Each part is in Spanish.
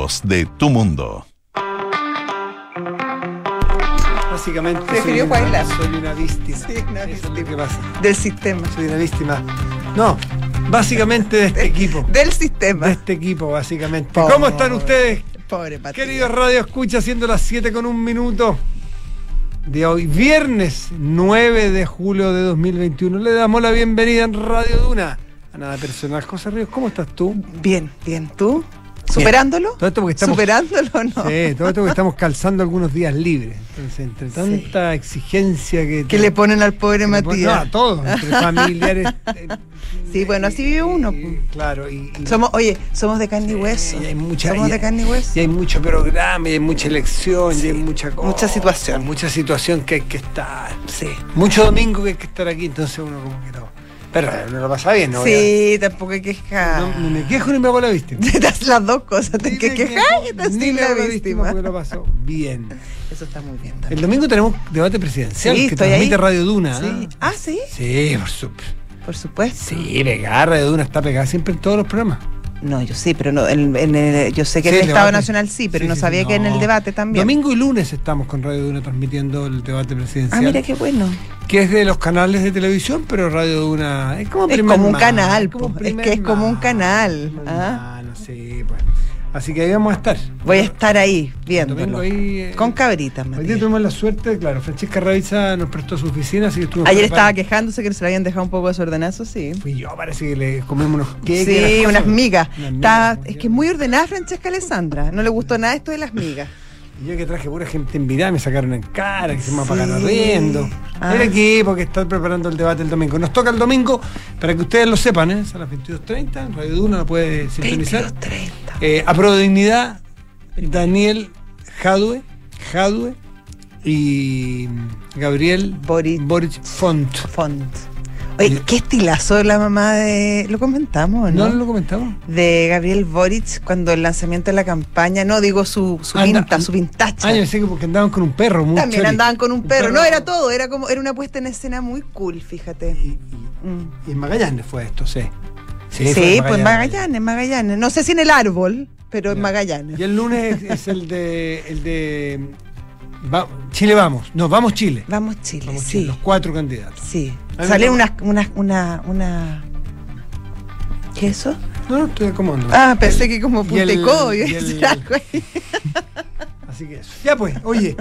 voz de tu mundo. Básicamente prefirió bailar. Soy una víctima. Sí, una Eso es lo víctima. que pasa. Del sistema. Soy una víctima. No, básicamente de este equipo. Del sistema. De este equipo, básicamente. Pobre. ¿Cómo están ustedes? Pobre Patria. Queridos Radio Escucha, siendo las 7:01 de hoy, viernes 9 de julio de 2021. Le damos la bienvenida en Radio Duna. A nada personal. José Ríos, ¿cómo estás tú? Bien, bien. ¿Tú? ¿Superándolo? Todo esto porque estamos, ¿Superándolo o no? sí, todo esto porque estamos calzando algunos días libres. Entonces, entre tanta exigencia que le ponen al pobre Matías. No, a todos, entre familiares. Sí, bueno, así vive uno. Claro. Somos de carne y hueso. Y hay mucha, somos de carne y hueso. Y hay mucho programa, y hay mucha elección, y hay mucha cosa. Mucha situación. Mucha situación que hay que estar. Sí. Mucho domingo que hay que estar aquí, entonces uno como que no. Pero uno lo pasa bien, ¿no? Sí, tampoco hay que quejar. No, ni me quejo ni me hago la víctima. Las dos cosas, te hay que quejar y te ni me haces hago la la víctima víctima. porque lo pasó bien. Eso está muy bien también. El domingo tenemos debate presidencial Sí, que estoy transmite ahí. Radio Duna. Sí. Ah, ¿sí? Sí, Por supuesto. Sí, pegada, Radio Duna está pegada siempre en todos los programas. No, yo sí, pero no, yo sé que Sí, en el el Estado debate. Nacional sí, pero Sí, no sí, sabía sí, que en no. el debate también. Domingo y lunes estamos con Radio Duna transmitiendo el debate presidencial. Ah, mira qué bueno. Que es de los canales de televisión, pero Radio Duna es como Es como un mano, canal, como po. primer Es que es como un mano, canal, primer ¿ah? mano, sí, pues. Así que ahí vamos a estar. Voy a estar ahí Domingo viéndolo. ahí, Con cabritas, Hoy día Matías. tuvimos la suerte, claro, Francesca Raviza nos prestó su oficina, así que estuvimos Ayer estaba preparando. quejándose que se le habían dejado un poco desordenado, sí. Fui yo, parece que le comimos unos queques. Sí, unas migas. Unas migas, Es que es muy ordenada Francesca Alessandra. No le gustó nada esto de las migas. Y yo que traje pura gente envidada, me sacaron en cara, que se me apagaron Sí. riendo. Ah. El equipo que está preparando el debate el domingo. Nos toca el domingo, para que ustedes lo sepan, es a las 22:30, en Radio Duna lo puede sintonizar. 22:30. A Pro de Dignidad, Daniel Jadue y Gabriel Boric Font. Oye, qué estilazo la mamá de... ¿Lo comentamos o no? ¿No lo comentamos? De Gabriel Boric cuando el lanzamiento de la campaña, no digo su pintacha. Ah, yo sé que porque andaban con un perro. Muy También chori. andaban con un perro. No, era todo, era una puesta en escena muy cool, fíjate. Y en Magallanes fue esto, sí. Sí, pues en Magallanes. No sé si en el árbol, pero en Magallanes. Y el lunes es el de Chile Vamos. No, Vamos Chile. Vamos Chile, Vamos sí. Chile, los 4 candidatos. Sí. A mí Salen me una... ¿Qué es eso? No, estoy acomodando. Ah, pensé que como y el- Punteco. y el- Así que eso. Ya pues, oye.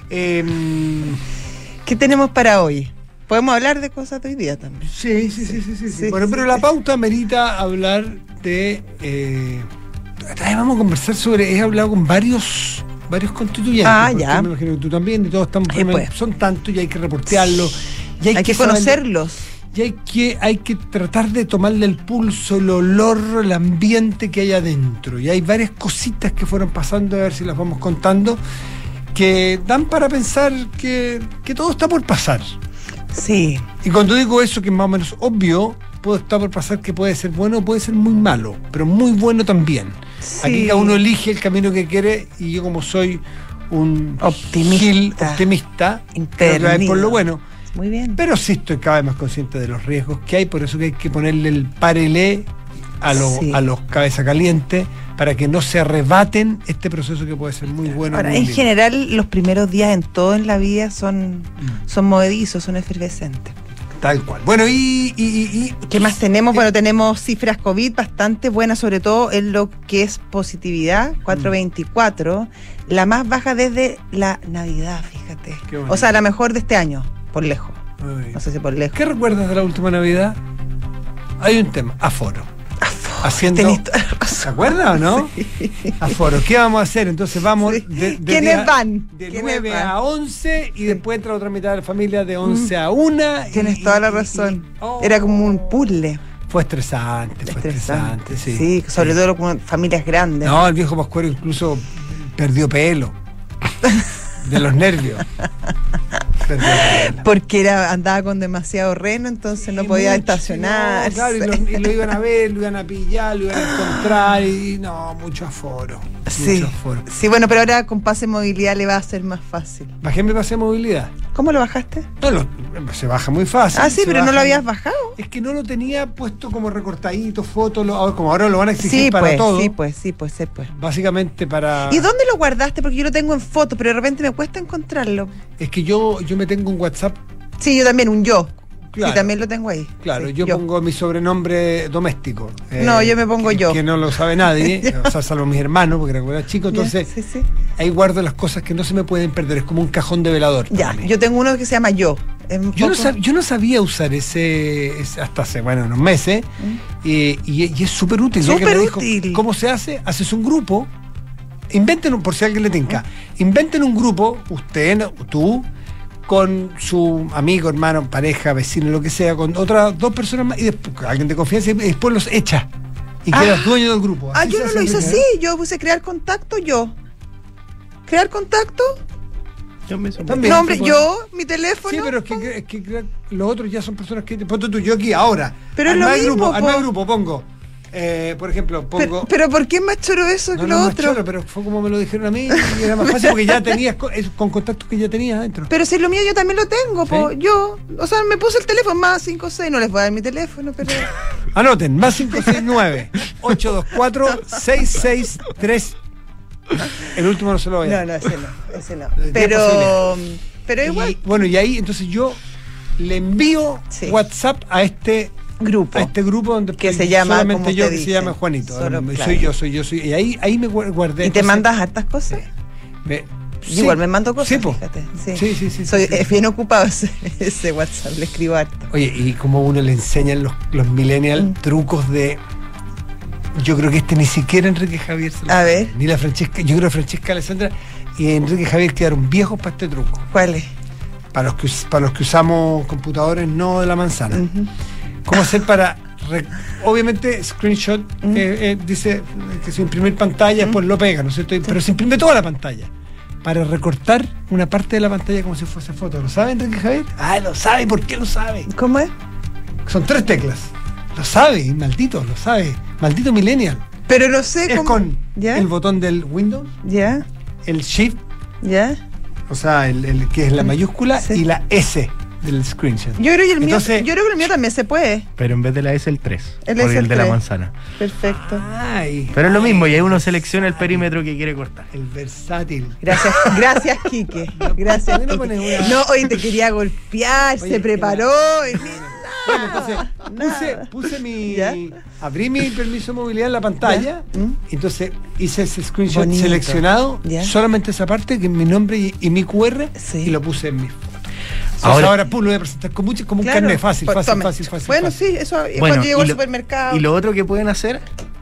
¿Qué tenemos para hoy? Podemos hablar de cosas de hoy día también. Sí. Sí, Bueno, pero la pauta merita hablar de. Vamos a conversar sobre. He hablado con varios constituyentes. Ah, porque ya. Me imagino que tú también, y todos estamos. Pues. Son tantos y hay que reportearlo. Y Hay que saber- conocerlos. Y hay que tratar de tomarle el pulso, el olor, el ambiente que hay adentro. Y hay varias cositas que fueron pasando, a ver si las vamos contando, que dan para pensar que todo está por pasar. Sí. Y cuando digo eso, que es más o menos obvio, puede estar por pasar que puede ser bueno o puede ser muy malo, pero muy bueno también. Sí. Aquí cada uno elige el camino que quiere, y yo, como soy un Optimista. optimista, creo que hay por lo bueno. Muy bien. Pero sí estoy cada vez más consciente de los riesgos que hay, por eso que hay que ponerle el parelé a los cabeza calientes para que no se arrebaten este proceso que puede ser muy bueno. Ahora, muy en lindo. general, los primeros días en todo en la vida son movedizos, son efervescentes. Tal cual. Bueno, y ¿Qué más tenemos? Bueno, tenemos cifras COVID bastante buenas, sobre todo en lo que es positividad, 424, la más baja desde la Navidad, fíjate. Qué bonito. O sea, la mejor de este año, por lejos. Ay. No sé si por lejos. ¿Qué recuerdas de la última Navidad? Hay un tema, aforo. Haciendo, Tenés toda la razón. ¿se acuerda o no? Sí. Aforo. ¿Qué vamos a hacer? Entonces vamos Sí. de ¿Quiénes día- van? de ¿Quiénes 9 van? a 11 y después entra otra mitad de la familia de 11 a 1. Tienes toda la razón. Era como un puzzle. Fue estresante, sí. Sí, sobre todo con familias grandes. No, el viejo Pascuero incluso perdió pelo de los nervios. Perdió la regla. Porque andaba con demasiado reno, entonces no podía estacionar. No, claro, y lo iban a ver, lo iban a pillar, lo iban a encontrar y no, mucho aforo. Sí, Mucho aforo. sí, bueno, pero ahora con pase movilidad le va a ser más fácil. Bajé mi pase de movilidad. ¿Cómo lo bajaste? No, se baja muy fácil. Ah, sí, se pero baja. no lo habías bajado. Es que no lo tenía puesto como recortadito, fotos, como ahora lo van a exigir Sí, para pues, todo. sí, pues. Básicamente para... ¿Y dónde lo guardaste? Porque yo lo tengo en foto, pero de repente me cuesta encontrarlo. Es que yo me tengo un WhatsApp. Sí, yo también, un yo. Claro. Sí, también lo tengo ahí. Claro, Sí, yo pongo mi sobrenombre doméstico. No, yo me pongo yo. Que no lo sabe nadie, o sea, salvo mis hermanos, porque era chico, entonces Sí. ahí guardo las cosas que no se me pueden perder, es como un cajón de velador. para Ya, mí. yo tengo uno que se llama yo. Yo no sabía usar ese hasta hace, unos meses, y es súper útil. Lo que me dijo, Superútil. ¿cómo se hace? Haces un grupo, por si a alguien le tinca, inventen un grupo, usted, tú, con su amigo, hermano, pareja, vecino, lo que sea, con otras 2 personas más, y después alguien de confianza, y después los echa. Y quedas dueño del grupo. Así yo se no hace lo hice en así, yo puse crear contacto, yo. ¿Crear contacto? Yo me sumo. También. No, hombre, se puede. yo, mi teléfono. Sí, pero es que los otros ya son personas que... Ponte tú, yo aquí, ahora. Pero es lo armar mismo, armar po. grupo, pongo... por ejemplo, pongo... Pero ¿por qué es más choro eso que no, lo no, otro? choro, pero fue como me lo dijeron a mí y era más fácil porque ya tenías con contactos que ya tenías adentro. Pero si lo mío yo también lo tengo, po. ¿Sí? Yo, o sea, me puse el teléfono más 56, no les voy a dar mi teléfono, pero... Anoten, más 569-824-663. El último no se lo voy a dar. No, ese no. Ya Pero igual, Y, bueno, y ahí entonces yo le envío Sí. WhatsApp a este grupo. donde Que estoy se llama, solamente como yo, te que se dicen. llama Juanito. Solo, Ahora, claro. soy yo. Y ahí me guardé. ¿Y te entonces, mandas hartas cosas? sí. Igual me mando cosas, Sí, po. fíjate. Sí. Soy sí. bien ocupado ese WhatsApp, le escribo harto. Oye, y como uno le enseñan los millennials trucos de... Yo creo que ni siquiera Enrique Javier se lo A sabe. ver. Ni la Francesca, yo creo que Francesca Alessandra y Enrique Javier quedaron viejos para este truco. ¿Cuál es? Para los que usamos computadores no de la manzana. Ujú. ¿Cómo hacer para... obviamente, screenshot dice que se imprimir pantalla, después lo pega, ¿no es cierto? Pero se imprime toda la pantalla. Para recortar una parte de la pantalla como si fuese foto. ¿Lo sabe Enrique Javier? Ah, lo sabe. ¿Por qué lo sabe? ¿Cómo es? Son 3 teclas. Lo sabe, maldito, lo sabe. Maldito millennial. Pero no sé Es cómo... con ¿Ya? el botón del Windows, ¿Ya? el Shift, ¿Ya? o sea, el que es la mayúscula, Sí. y la S del screenshot. Yo creo que el mío, Entonces- yo creo que el mío también se puede. Pero en vez de la S, el 3. El Por S, el el de la 3. manzana. Perfecto. Ay, Pero es lo mismo, y ahí uno selecciona el perímetro que quiere cortar. el versátil. Gracias, Quique. Gracias, ¿por qué no Quique. pones una- No, hoy te quería golpear, Oye, se es que preparó. Bueno, entonces nada. puse mi... ¿Ya? Abrí mi permiso de movilidad en la pantalla, ¿Ya? ¿Mm? entonces hice ese screenshot Bonito. seleccionado, ¿Ya? solamente esa parte, que es mi nombre y mi QR, Sí. y lo puse en mi foto. Ahora- Ahora pum, lo voy a presentar como un Claro. carnet fácil, Pues, fácil, tome. fácil. Bueno, fácil. sí, eso Bueno, cuando llego y al lo- supermercado. Y lo otro que pueden hacer,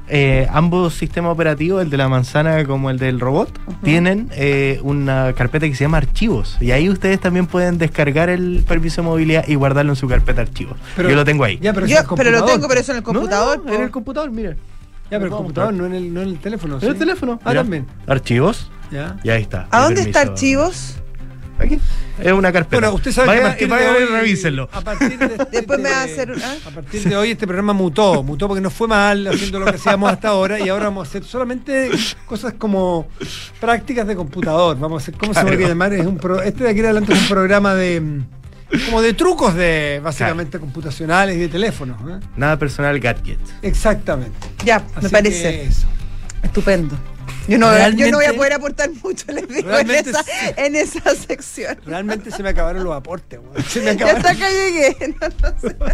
ambos sistemas operativos, el de la manzana como el del robot, tienen una carpeta que se llama archivos. Y ahí ustedes también pueden descargar el permiso de movilidad y guardarlo en su carpeta archivos. Pero- Yo lo tengo ahí. Ya, pero, Yo, eso es pero lo computador, tengo, pero eso en el computador. No, en el computador, mira. Ya, pero el Vamos, computador, claro. no en el teléfono. En el ¿sí? teléfono. Ah, Mira. también. Archivos. Ya. Y ahí está. ¿A el dónde está permiso. archivos? Aquí. Es una carpeta. Bueno, usted sabe que Vaya, a partir vaya de hoy, y revísenlo. A partir de Después me va a hacer... ¿ah? A partir de hoy este programa mutó porque nos fue mal haciendo lo que hacíamos hasta ahora y ahora vamos a hacer solamente cosas como prácticas de computador. Vamos a hacer, ¿cómo se me olvida llamar? Este de aquí en adelante es un programa como de trucos de básicamente computacionales y de teléfonos. ¿eh? Nada personal, gadget. Exactamente. Ya, Así me que parece. eso. Estupendo. Yo no Realmente- voy a poder aportar mucho, les digo, Realmente en esa sección. Realmente se me acabaron los aportes. güey. Se me Ya acabaron. hasta acá llegué. No sé.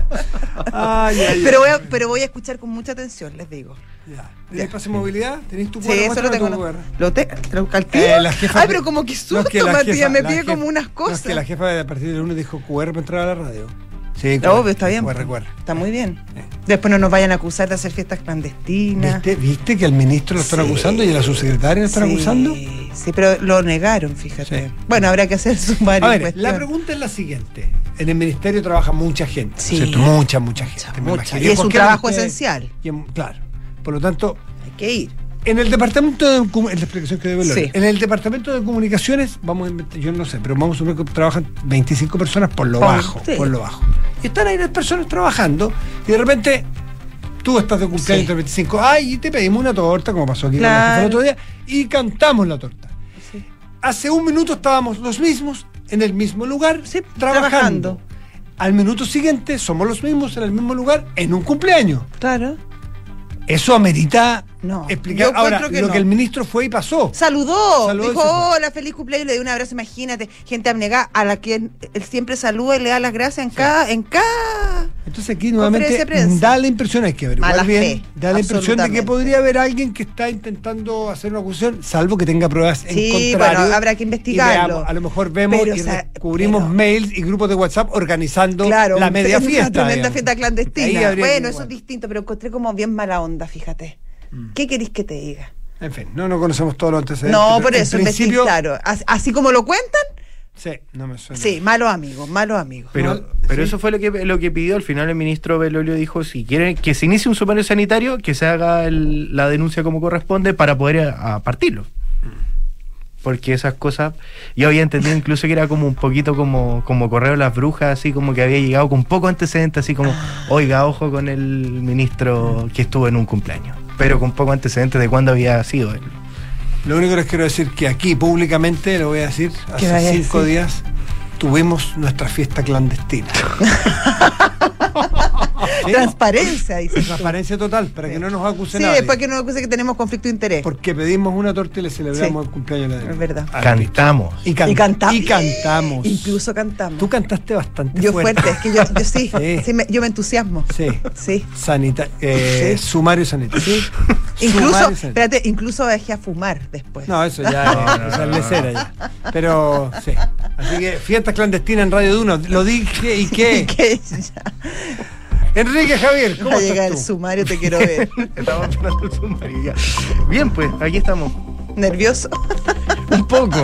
Ay, ay, Pero ay. voy a escuchar con mucha atención, les digo. Ya. ¿Tenés pase de movilidad? ¿Tenés tu Sí, QR? eso lo Muéstrame tengo. tu QR. ¿Lo calquilo? La jefa Ay, de- pero como que No, susto, es que la Matías, jefa- me la pide jefa- como unas no, cosas. es que la jefa de a partir del lunes dijo QR para entrar a la radio. Sí, Obvio, está bien. QR. Está muy bien. Después no nos vayan a acusar de hacer fiestas clandestinas. ¿Viste que al ministro lo están Sí. acusando y a la subsecretaria lo están Sí, acusando? Sí, pero lo negaron, fíjate. Sí. Bueno, habrá que hacer sumario. A en ver, la cuestión. pregunta es la siguiente. En el ministerio trabaja mucha gente, Sí. ¿cierto? Mucha gente. me Mucha. imagino. Y es ¿Por un qué trabajo usted- esencial. Claro. Por lo tanto, Hay que ir. En el departamento de la explicación que debe Sí. En el departamento de comunicaciones, yo no sé, pero vamos a suponer que trabajan 25 personas por lo bajo. Sí. Por lo bajo. Y están ahí las personas trabajando y de repente tú estás de cumpleaños Sí. del 25, y te pedimos una torta, como pasó aquí con la Claro. jefa el otro día, y cantamos la torta. Sí. Hace un minuto estábamos los mismos en el mismo lugar, Sí, trabajando. trabajando. Al minuto siguiente somos los mismos en el mismo lugar en un cumpleaños. Claro. Eso amerita No, explicar. yo Ahora, encuentro que lo no. que el ministro fue y pasó. Saludó, Saludó y dijo se fue. hola, feliz cumpleaños, le dio un abrazo, imagínate, gente abnegada a la que él siempre saluda y le da las gracias en cada Entonces aquí nuevamente conferencia de prensa. da la impresión, hay que averiguar Mala bien, fe, da la impresión de que absolutamente. podría haber alguien que está intentando hacer una acusación, salvo que tenga pruebas Sí, en contrario. bueno, habrá que y investigarlo. veamos, a lo mejor vemos Pero, y o sea, descubrimos pero- mails y grupos de WhatsApp organizando claro, la media fiesta. una tremenda digamos. fiesta Ahí clandestina. habría que Bueno, eso igual. es distinto, pero encontré como bien mala onda, fíjate. ¿Qué querés que te diga? En fin, no conocemos todos los antecedentes. No, pero por en eso, principio, claro. Así como lo cuentan, sí, no me suena. sí, malos amigos, malos amigos. Pero Sí. eso fue lo que pidió. Al final el ministro Belolio dijo, si quieren que se inicie un sumario sanitario, que se haga la denuncia como corresponde para poder a partirlo. Porque esas cosas, yo había entendido incluso que era como un poquito como correo de las brujas, así como que había llegado con poco antecedente, así como, oiga, ojo con el ministro que estuvo en un cumpleaños, pero con poco antecedente de cuándo había sido él. Lo único que les quiero decir que aquí públicamente, lo voy a decir, ¿Qué vaya a hace 5 decir? días tuvimos nuestra fiesta clandestina. ¿Sí? Transparencia, dice. Transparencia total, para que no nos acusen Sí, nadie. después que no nos acuse que tenemos conflicto de interés. Porque pedimos una torta y le celebramos Sí. el cumpleaños a la Es verdad. Cantamos. Y, Y cantamos. y cantamos. Incluso cantamos. Tú cantaste bastante Yo fuerte, es que yo sí, Sí. sí yo me entusiasmo. Sí. Sí. Sí. Sumario sanitario. Sí. Incluso, Sumario sanitario. espérate, incluso dejé a fumar después. No, eso ya esa es lecera ya. Pero sí. Así que fiestas clandestinas en Radio Duna. Lo dije y qué. Que ya Enrique Javier, ¿cómo va a llegar el estás tú? sumario, te quiero ver. Estamos esperando el sumario ya. Bien, pues, aquí estamos. Nervioso. Un poco.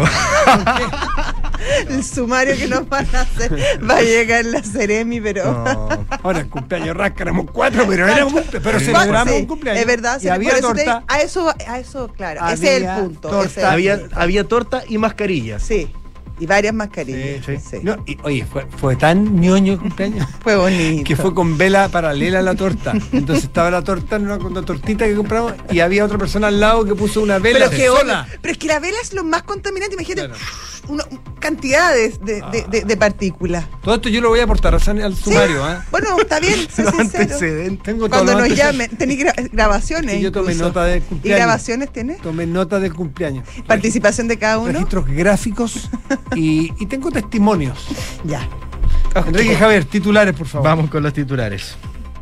El sumario que nos van a hacer va a llegar la Ceremi, pero. No. Ahora el cumpleaños rasca, éramos 4, pero era un cumpleaños. Pero Sí. celebramos Sí, un cumpleaños. es verdad, Y sí, había por eso torta. a eso, claro, ese es el Había punto. torta. ese es el Había, punto. había torta y mascarillas. Sí, y varias mascarillas. Sí, Sí. No, y, oye, fue tan ñoño el cumpleaños Fue bonito. que fue con vela paralela a la torta. Entonces estaba la torta en una tortita que compramos y había otra persona al lado que puso una vela pero, sola. pero es que la vela es lo más contaminante, imagínate, Claro. cantidades de partículas. Todo esto yo lo voy a aportar al sumario. ¿Ah? Bueno, está bien, sé Los sincero. antecedentes. Tengo Cuando todos los nos antecedentes. llamen, tenéis grabaciones. Y yo tomé incluso. nota del ¿Y cumpleaños. grabaciones tienes? Tomé nota del cumpleaños. ¿Participación de cada uno? Registros gráficos y tengo testimonios. Ya. Enrique Javier, titulares, por favor. Vamos con los titulares.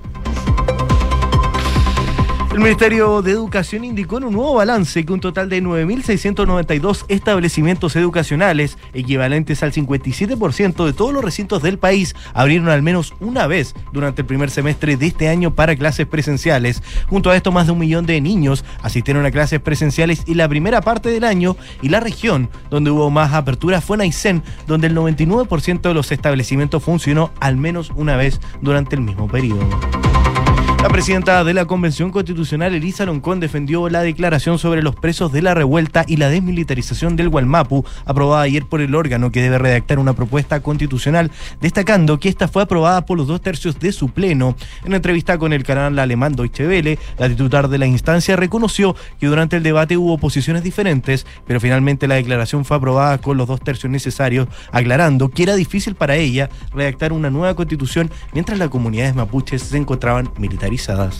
El Ministerio de Educación indicó en un nuevo balance que un total de 9.692 establecimientos educacionales, equivalentes al 57% de todos los recintos del país, abrieron al menos una vez durante el primer semestre de este año para clases presenciales. Junto a esto, más de 1 millón de niños asistieron a clases presenciales y la primera parte del año, y la región donde hubo más aperturas fue en Aysén, donde el 99% de los establecimientos funcionó al menos una vez durante el mismo periodo. La presidenta de la Convención Constitucional, Elisa Loncón, defendió la declaración sobre los presos de la revuelta y la desmilitarización del Gualmapu, aprobada ayer por el órgano que debe redactar una propuesta constitucional, destacando que esta fue aprobada por los 2/3 de su pleno. En una entrevista con el canal alemán Deutsche Welle, la titular de la instancia reconoció que durante el debate hubo posiciones diferentes, pero finalmente la declaración fue aprobada con los 2/3 necesarios, aclarando que era difícil para ella redactar una nueva constitución mientras las comunidades mapuches se encontraban militarizadas.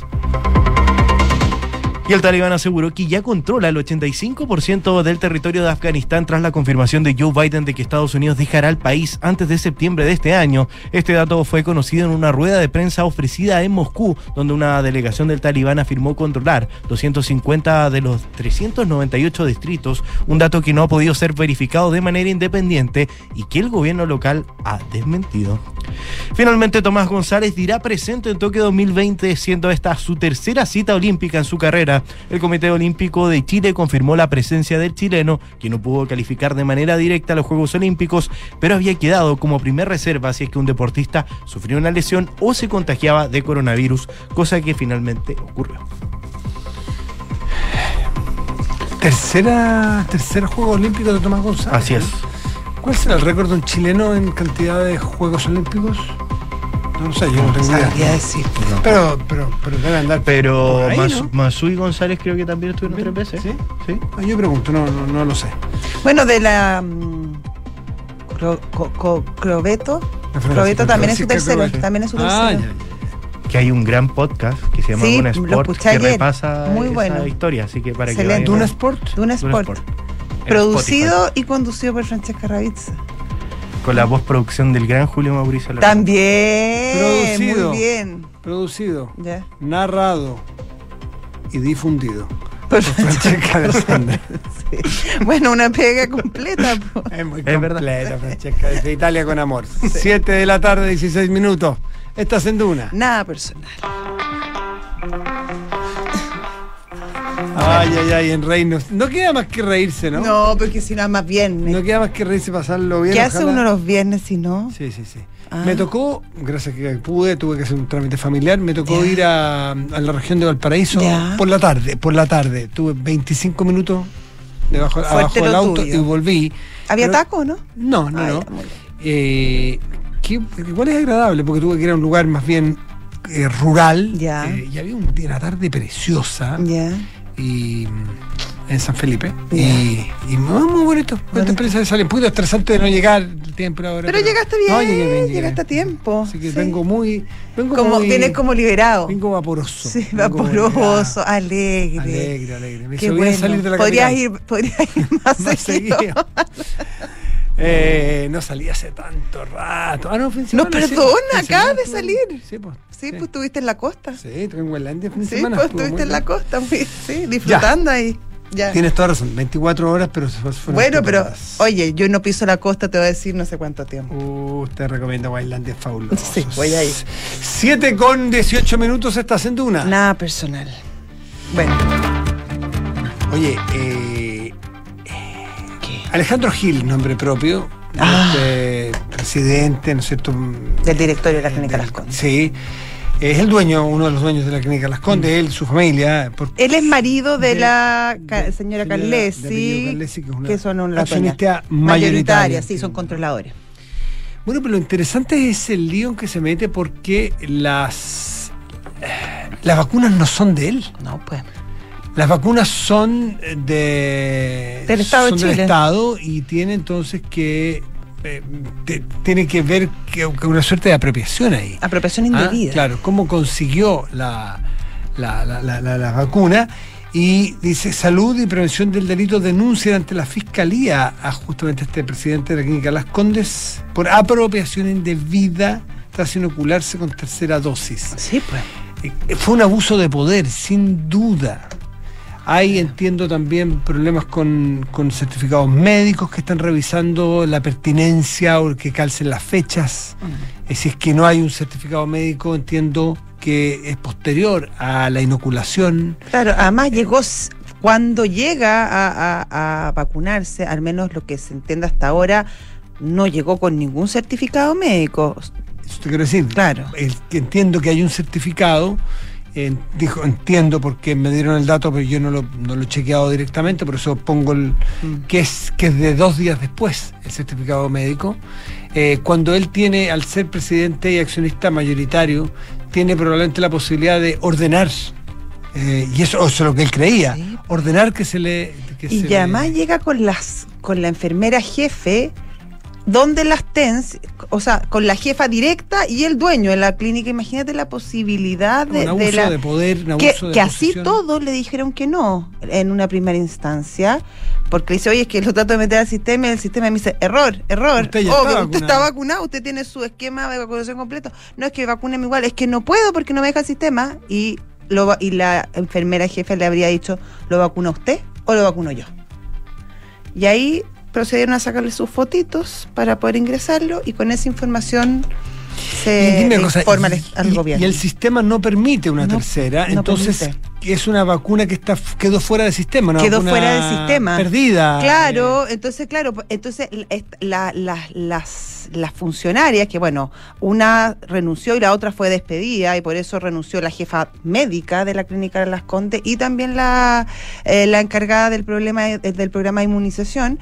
Y el talibán aseguró que ya controla el 85% del territorio de Afganistán tras la confirmación de Joe Biden de que Estados Unidos dejará el país antes de septiembre de este año. Este dato fue conocido en una rueda de prensa ofrecida en Moscú, donde una delegación del talibán afirmó controlar 250 de los 398 distritos, un dato que no ha podido ser verificado de manera independiente y que el gobierno local ha desmentido. Finalmente, Tomás González dirá presente en Tokio 2020, siendo esta su tercera cita olímpica en su carrera. El Comité Olímpico de Chile confirmó la presencia del chileno, que no pudo calificar de manera directa a los Juegos Olímpicos, pero había quedado como primer reserva si es que un deportista sufrió una lesión o se contagiaba de coronavirus, cosa que finalmente ocurrió. Tercera Juegos Olímpicos de Tomás González. Así es. ¿Cuál será el récord de un chileno en cantidad de Juegos Olímpicos? No lo sé, yo no tengo idea. Sabría decir. Pero debe andar. Pero por ahí, ¿no? Masui González creo que también estuvieron 3 veces. ¿Sí? Sí. Yo pregunto, no lo sé. Bueno, de la Cloveto. Cloveto también es su tercero. Cloveto. También es su tercero. Que hay un gran podcast que se llama Sí, Duna lo Sport escuché que ayer. repasa Muy esa bueno. historia, así que para que Excelente. vayan a- ¿Duna Sport? Duna Duna Sport. En Producido Spotify, y conducido por Francesca Ravizza. con la postproducción del gran Julio Mauricio Larra. También. Producido. Muy bien. Producido, Ya. narrado y difundido Por por Francesca Alessandra. Sí. Bueno, una pega completa. Po. Es muy Es verdad. completa, Francesca, desde Italia con amor. 7 de la tarde, 16 minutos. Estás en Duna. Nada personal. Ay, en reírnos. No queda más que reírse, ¿no? No, porque si no, más viernes. No queda más que reírse, pasarlo bien. ¿Qué hace ojalá. uno los viernes si no? Sí. Ah. Me tocó, gracias a que pude, tuve que hacer un trámite familiar, me tocó Ya. ir a la región de Valparaíso Ya. por la tarde. Tuve 25 minutos Fuerte abajo del lo auto tuyo. y volví. ¿Había Pero- taco, no? No. Ah, ya, muy Que igual es agradable porque tuve que ir a un lugar más bien rural. Ya. Y había una tarde preciosa bien. y en San Felipe. Ya. Y muy bonito. Buena experiencia de salir. Un poquito estresante de no llegar el tiempo ahora. Pero llegaste bien, No, llegué bien. llegaste a tiempo. Así que Sí. vengo Como, vienes como liberado. Vengo vaporoso. Sí, Vengo vaporoso, liberado. alegre. Alegre. Me Qué hizo bien bueno. salir de la Podrías capital. ir más Más seguido. seguido. No salí hace tanto rato. No, fin de No, semana, perdona, fin de acabas de semana salir. Sí, pues. Sí, pues estuviste en la costa. Sí, estuve en Groenlandia fin de Sí, semana. pues estuvo estuviste muy en la bien. costa, sí, disfrutando ahí. Ya. Tienes toda razón, 24 horas, pero se fueron Bueno, pero estupendas. oye, yo no piso la costa, te voy a decir no sé cuánto tiempo. Te recomiendo Groenlandia, es fabuloso. Sí, voy a ir. 7:18 estás en Duna. Nada personal. Bueno, Oye, ¿qué? Alejandro Gil, nombre propio, presidente, ¿no es cierto? Del directorio de la Clínica Las Condes. Sí, es el dueño, uno de los dueños de la Clínica Las Condes, él, su familia. Él es marido de la de- señora de apellido Carlesi, Carlesi, que es una que son una accionista dueña. mayoritaria. Sí, son controladores. Bueno, pero lo interesante es el lío en que se mete porque las vacunas no son de él. No, pues. Las vacunas son del Estado de son del Chile. Estado y tiene entonces que tiene que ver que una suerte de apropiación ahí. Apropiación indebida. Claro, cómo consiguió la vacuna. Y dice, salud y prevención del delito denuncian ante la fiscalía a justamente este presidente de la Clínica Las Condes por apropiación indebida tras inocularse con tercera dosis. Sí, pues. Fue un abuso de poder, sin duda. Hay, entiendo, también problemas con certificados médicos que están revisando la pertinencia o que calcen las fechas. Si es que no hay un certificado médico, entiendo que es posterior a la inoculación. Claro, además llegó, cuando llega a vacunarse, al menos lo que se entiende hasta ahora, no llegó con ningún certificado médico. Eso te quiero decir. Claro. Entiendo que hay un certificado. Entiendo porque me dieron el dato, pero yo no lo he chequeado directamente, por eso pongo que es de 2 días después el certificado médico. Cuando él tiene, al ser presidente y accionista mayoritario, tiene probablemente la posibilidad de ordenar, y eso es lo que él creía, Sí. ordenar que se le... Y además llega con la enfermera jefe, donde las TENS, o sea, con la jefa directa y el dueño de la clínica. Imagínate la posibilidad un abuso de poder, un abuso de que así posición. todos le dijeron que no en una primera instancia, porque dice, oye, es que lo trato de meter al sistema y el sistema me dice, error, Usted ya está obvio, usted vacunado. está vacunado, usted tiene su esquema de vacunación completo. No es que vacúneme igual, es que no puedo porque no me deja el sistema. Y la enfermera jefe le habría dicho, ¿lo vacuna usted o lo vacuno yo? Y ahí procedieron a sacarle sus fotitos para poder ingresarlo, y con esa información se Y dime una cosa, informa al gobierno. y el sistema no permite una No, tercera, no entonces permite. es una vacuna que quedó fuera del sistema, una Quedó vacuna fuera del sistema. perdida. Claro, entonces las funcionarias, que bueno, una renunció y la otra fue despedida, y por eso renunció la jefa médica de la clínica de Las Condes y también la encargada del programa de inmunización.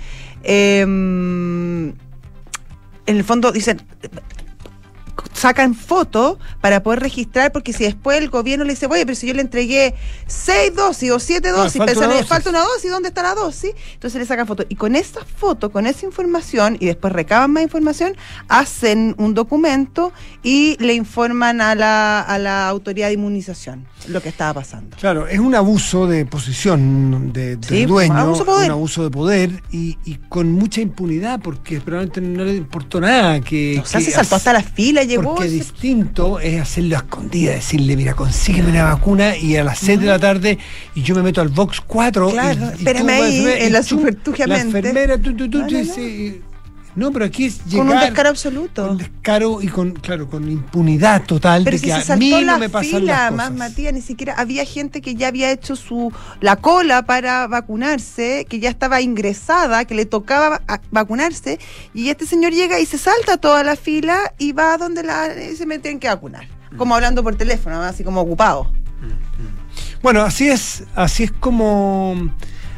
En el fondo dicen, sacan fotos para poder registrar, porque si después el gobierno le dice, oye, pero si yo le entregué 6 dosis o 7 dosis, falta una dosis, ¿dónde está la dosis? Entonces le sacan fotos. Y con esa foto, con esa información, y después recaban más información, hacen un documento y le informan a la autoridad de inmunización lo que estaba pasando. Claro, es un abuso de posición del Sí, dueño, un abuso de poder y con mucha impunidad, porque probablemente no le importó nada. O sea, se saltó hasta la fila, llegó. Porque distinto es hacerlo a escondidas, decirle, mira, consígueme una vacuna y a las 6 de la tarde y yo me meto al Box 4. Claro, y espérame tú ahí, vas, en la tú, supertugiamente. La enfermera, No. dice, no, pero aquí es llegar Con un descaro absoluto. con descaro y con impunidad total. Pero de si que se a saltó mí no la me pasan fila, las más cosas. Matías, ni siquiera había gente que ya había hecho la cola para vacunarse, que ya estaba ingresada, que le tocaba vacunarse, y este señor llega y se salta toda la fila y va a donde y se me tienen que vacunar. Como hablando por teléfono, así como ocupado. Bueno, así es como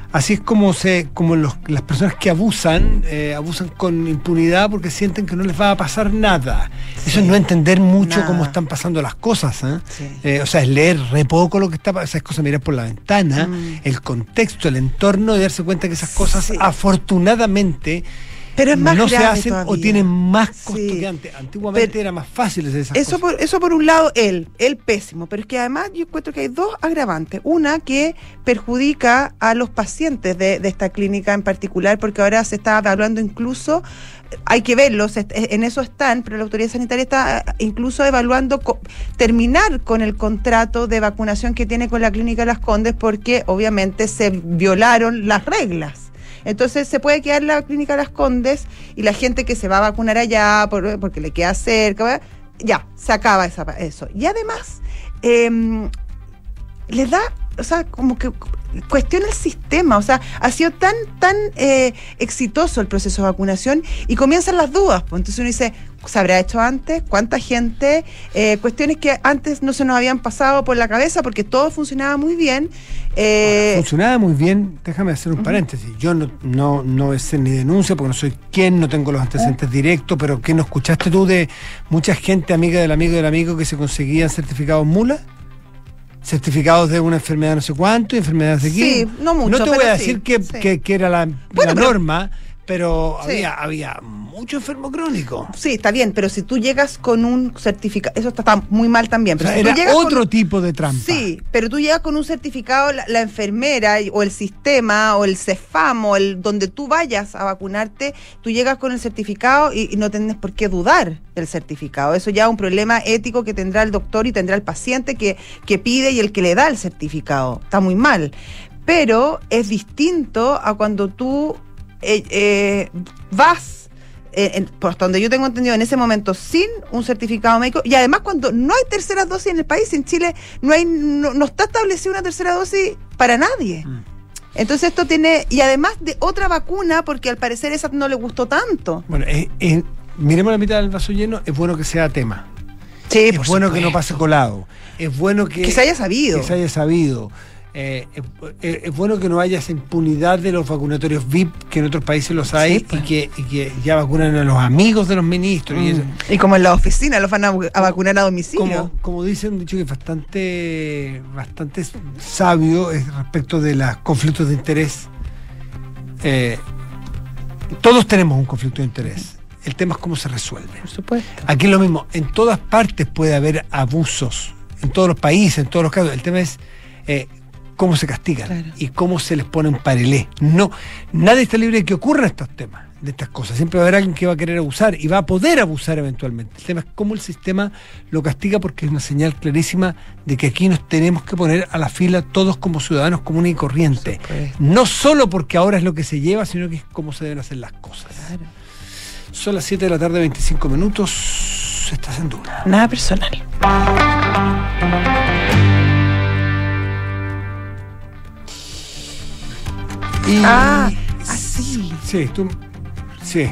las personas que abusan con impunidad porque sienten que no les va a pasar nada. Sí. Eso es no entender mucho Nada. cómo están pasando las cosas. Sí. O sea, es leer re poco lo que está pasando, esas cosas, mirar por la ventana, el contexto, el entorno, y darse cuenta que esas cosas, Sí. afortunadamente, Pero es más no se grave hacen todavía. o tienen más costo Sí. que antes. Antiguamente Pero era más fácil hacer esas Eso cosas. eso por un lado, él pésimo, pero es que además yo encuentro que hay dos agravantes. Una que perjudica a los pacientes de esta clínica en particular, porque ahora se está evaluando incluso, hay que verlos, en eso están, pero la autoridad sanitaria está incluso evaluando terminar con el contrato de vacunación que tiene con la clínica Las Condes, porque obviamente se violaron las reglas. Entonces se puede quedar la clínica Las Condes y la gente que se va a vacunar allá porque le queda cerca, ya, se acaba eso. Y además, le da, o sea, como que cuestiona el sistema, o sea, ha sido tan exitoso el proceso de vacunación y comienzan las dudas, pues entonces uno dice, ¿se habrá hecho antes? ¿Cuánta gente? Cuestiones que antes no se nos habían pasado por la cabeza porque todo funcionaba muy bien. Ahora, funcionaba muy bien, déjame hacer un paréntesis. Yo no es ni denuncia porque no soy quien, no tengo los antecedentes directos, pero ¿qué no escuchaste tú de mucha gente amiga del amigo que se conseguían certificados mula? Certificados de una enfermedad no sé cuánto y enfermedades de quién. Sí, no mucho. No te voy pero a sí, decir que, sí. que era la Bueno, pero- norma, pero Sí. había mucho enfermo crónico. Sí, está bien, pero si tú llegas con un certificado, eso está muy mal también. O Pero sea, si tú era llegas con otro tipo de trampa. Sí, pero tú llegas con un certificado, la enfermera o el sistema o el CEFAM o donde tú vayas a vacunarte, tú llegas con el certificado y no tienes por qué dudar del certificado. Eso ya es un problema ético que tendrá el doctor y tendrá el paciente que pide y el que le da el certificado. Está muy mal. Pero es distinto a cuando tú vas... por donde yo tengo entendido, en ese momento sin un certificado médico, y además cuando no hay tercera dosis en el país, en Chile no está establecida una tercera dosis para nadie. Entonces esto tiene, y además de otra vacuna, porque al parecer esa no le gustó tanto. Bueno, miremos la mitad del vaso lleno, es bueno que sea tema. Sí, Es bueno que no pase colado. Es bueno que se haya sabido. Que se haya sabido. Es bueno que no haya esa impunidad de los vacunatorios VIP, que en otros países los hay, Sí, pues. y que ya vacunan a los amigos de los ministros. Y eso. Y como en la oficina los van a vacunar a domicilio. Como dice un dicho que es bastante sabio respecto de los conflictos de interés. Todos tenemos un conflicto de interés. El tema es cómo se resuelve. Por supuesto. Aquí es lo mismo. En todas partes puede haber abusos. En todos los países, en todos los casos. El tema es cómo se castigan, Claro. y cómo se les pone un parelé. No, nadie está libre de que ocurran estos temas, de estas cosas. Siempre va a haber alguien que va a querer abusar y va a poder abusar eventualmente. El tema es cómo el sistema lo castiga, porque es una señal clarísima de que aquí nos tenemos que poner a la fila todos como ciudadanos comunes y corrientes. Por supuesto. No solo porque ahora es lo que se lleva, sino que es cómo se deben hacer las cosas. Claro. Son las 7 de la tarde, 25 minutos. estás en Duna. Nada personal. Y así. Sí, sí.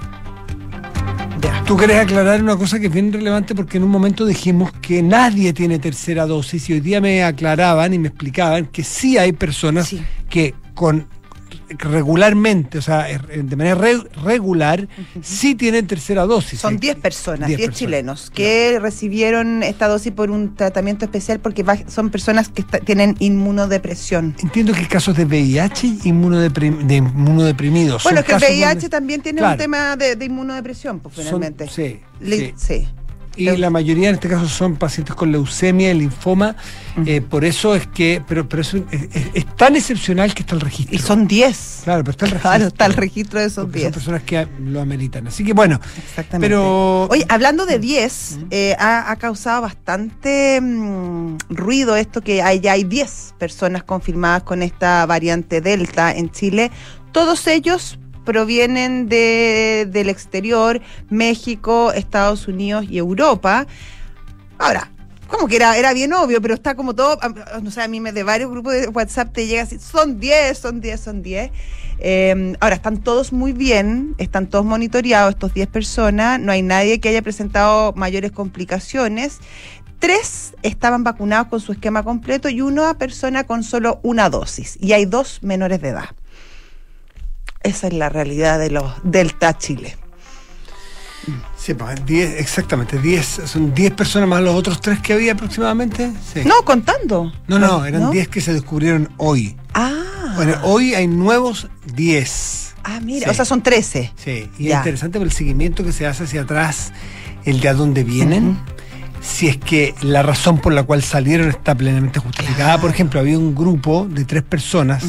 Tú querés aclarar una cosa que es bien relevante, porque en un momento dijimos que nadie tiene tercera dosis, y hoy día me aclaraban y me explicaban que sí hay personas que regularmente, o sea, de manera regular, sí tienen tercera dosis. Son 10 personas, 10 chilenos que recibieron esta dosis por un tratamiento especial, porque son personas que tienen inmunodepresión. Entiendo que hay casos de VIH y inmunodeprimidos. Bueno, es que el VIH también tiene un tema de inmunodepresión, pues finalmente. Sí. Y la mayoría en este caso son pacientes con leucemia y linfoma. Por eso es que, pero eso es tan excepcional que está el registro. Y son 10. Claro, pero está el registro. Claro, está el registro de esos 10. Son personas que lo ameritan. Así que bueno. Exactamente. Pero oye, hablando de 10, ha causado bastante ruido esto, que ya hay 10 personas confirmadas con esta variante Delta en Chile. Todos ellos provienen del exterior, México, Estados Unidos y Europa. Ahora, como que era bien obvio, pero está como todo, no sé, a mí de varios grupos de WhatsApp te llega así, son 10. Ahora, están todos muy bien, están todos monitoreados, estos 10 personas, no hay nadie que haya presentado mayores complicaciones. 3 estaban vacunados con su esquema completo y una persona con solo una dosis, y hay 2 menores de edad. Esa es la realidad de los Delta Chile. Sí, pues 10, exactamente, 10, son 10 personas más los otros 3 que había aproximadamente. Sí. No, contando. No, eran 10 que se descubrieron hoy. Bueno, hoy hay nuevos 10. Mira, o sea, son 13. Sí, y es interesante por el seguimiento que se hace hacia atrás, el de a dónde vienen. Si es que la razón por la cual salieron está plenamente justificada. Por ejemplo, había un grupo de 3 personas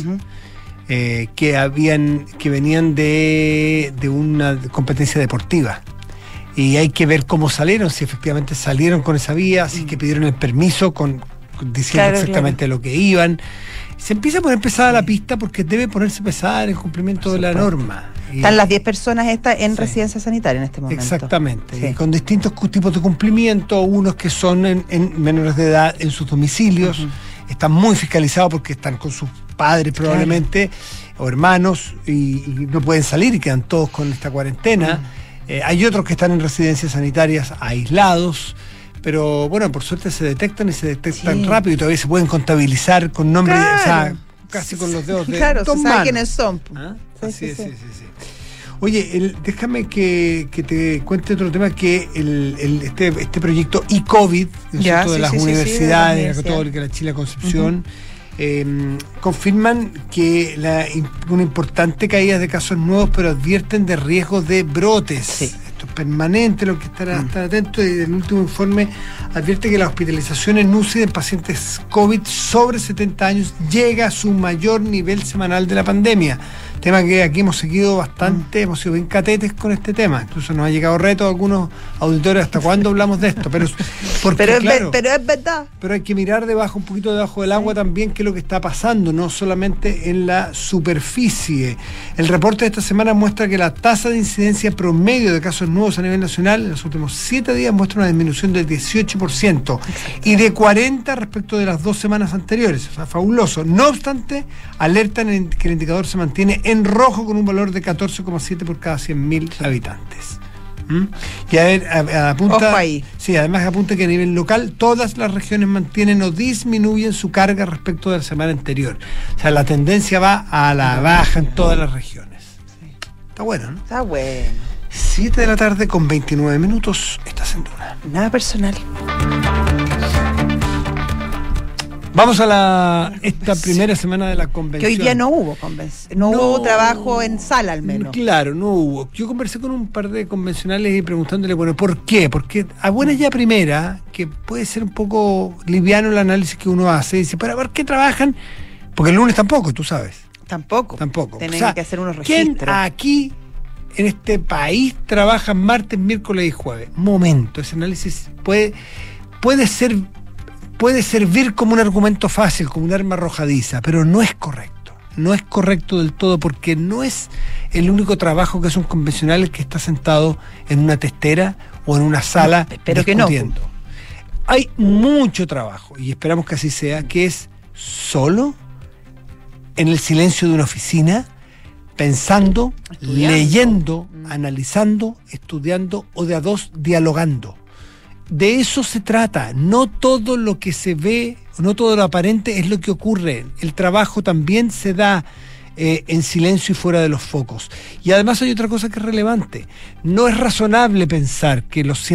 que venían de una competencia deportiva, y hay que ver cómo salieron, si efectivamente salieron con esa vía, si es que pidieron el permiso diciendo exactamente lo que iban. Se empieza a poner pesada la pista, porque debe ponerse pesada en el cumplimiento de la norma. Están las 10 personas estas en residencia sanitaria en este momento. Exactamente, y con distintos tipos de cumplimiento, unos que son en menores de edad en sus domicilios, están muy fiscalizados porque están con sus padres probablemente, o hermanos, y no pueden salir y quedan todos con esta cuarentena. Hay otros que están en residencias sanitarias aislados, pero bueno, por suerte se detectan rápido, y todavía se pueden contabilizar con nombre, o sea, casi con los dedos de dos manos. Sabe quiénes son. Sí. Oye, déjame que te cuente otro tema, que este proyecto e-COVID, de las universidades, de la Católica, la Chile Concepción, confirman que una importante caída de casos nuevos, pero advierten de riesgos de brotes. Esto es permanente, lo que estar atento. Y el último informe advierte que la hospitalización en UCI de pacientes COVID sobre 70 años llega a su mayor nivel semanal de la pandemia. Tema que aquí hemos seguido bastante, hemos sido bien catetes con este tema. Incluso nos ha llegado reto a algunos auditores, ¿hasta cuándo hablamos de esto? Pero es verdad. Pero hay que mirar un poquito debajo del agua también, qué es lo que está pasando, no solamente en la superficie. El reporte de esta semana muestra que la tasa de incidencia promedio de casos nuevos a nivel nacional en los últimos 7 días muestra una disminución del 18% y de 40% respecto de las 2 semanas anteriores. O sea, fabuloso. No obstante, alertan que el indicador se mantiene en rojo con un valor de 14,7 por cada 100.000 habitantes. Y apunta, ojo ahí. Sí, además apunta que a nivel local todas las regiones mantienen o disminuyen su carga respecto de la semana anterior. O sea, la tendencia va a la baja en todas las regiones. Está bueno, ¿no? Está bueno. 7 de la tarde con 29 minutos. Estás en Duna. Nada personal. Vamos a esta primera semana de la convención. Que hoy día no hubo convención. No hubo trabajo en sala, al menos. Claro, no hubo. Yo conversé con un par de convencionales y preguntándole, bueno, ¿por qué? Porque a buena ya primera, que puede ser un poco liviano el análisis que uno hace, dice, ¿para ver qué trabajan? Porque el lunes tampoco, tú sabes. Tampoco. Tienen que hacer unos registros. ¿Quién aquí en este país trabaja martes, miércoles y jueves? Momento, ese análisis puede servir como un argumento fácil, como un arma arrojadiza, pero no es correcto. no es correcto del todo, porque no es el único trabajo que es un convencional que está sentado en una testera o en una sala pero discutiendo. Hay mucho trabajo, y esperamos que así sea, que es solo en el silencio de una oficina, pensando, leyendo, analizando, estudiando o de a dos dialogando. De eso se trata. No todo lo que se ve, no todo lo aparente es lo que ocurre. El trabajo también se da en silencio y fuera de los focos. Y además hay otra cosa que es relevante. No es razonable pensar que de los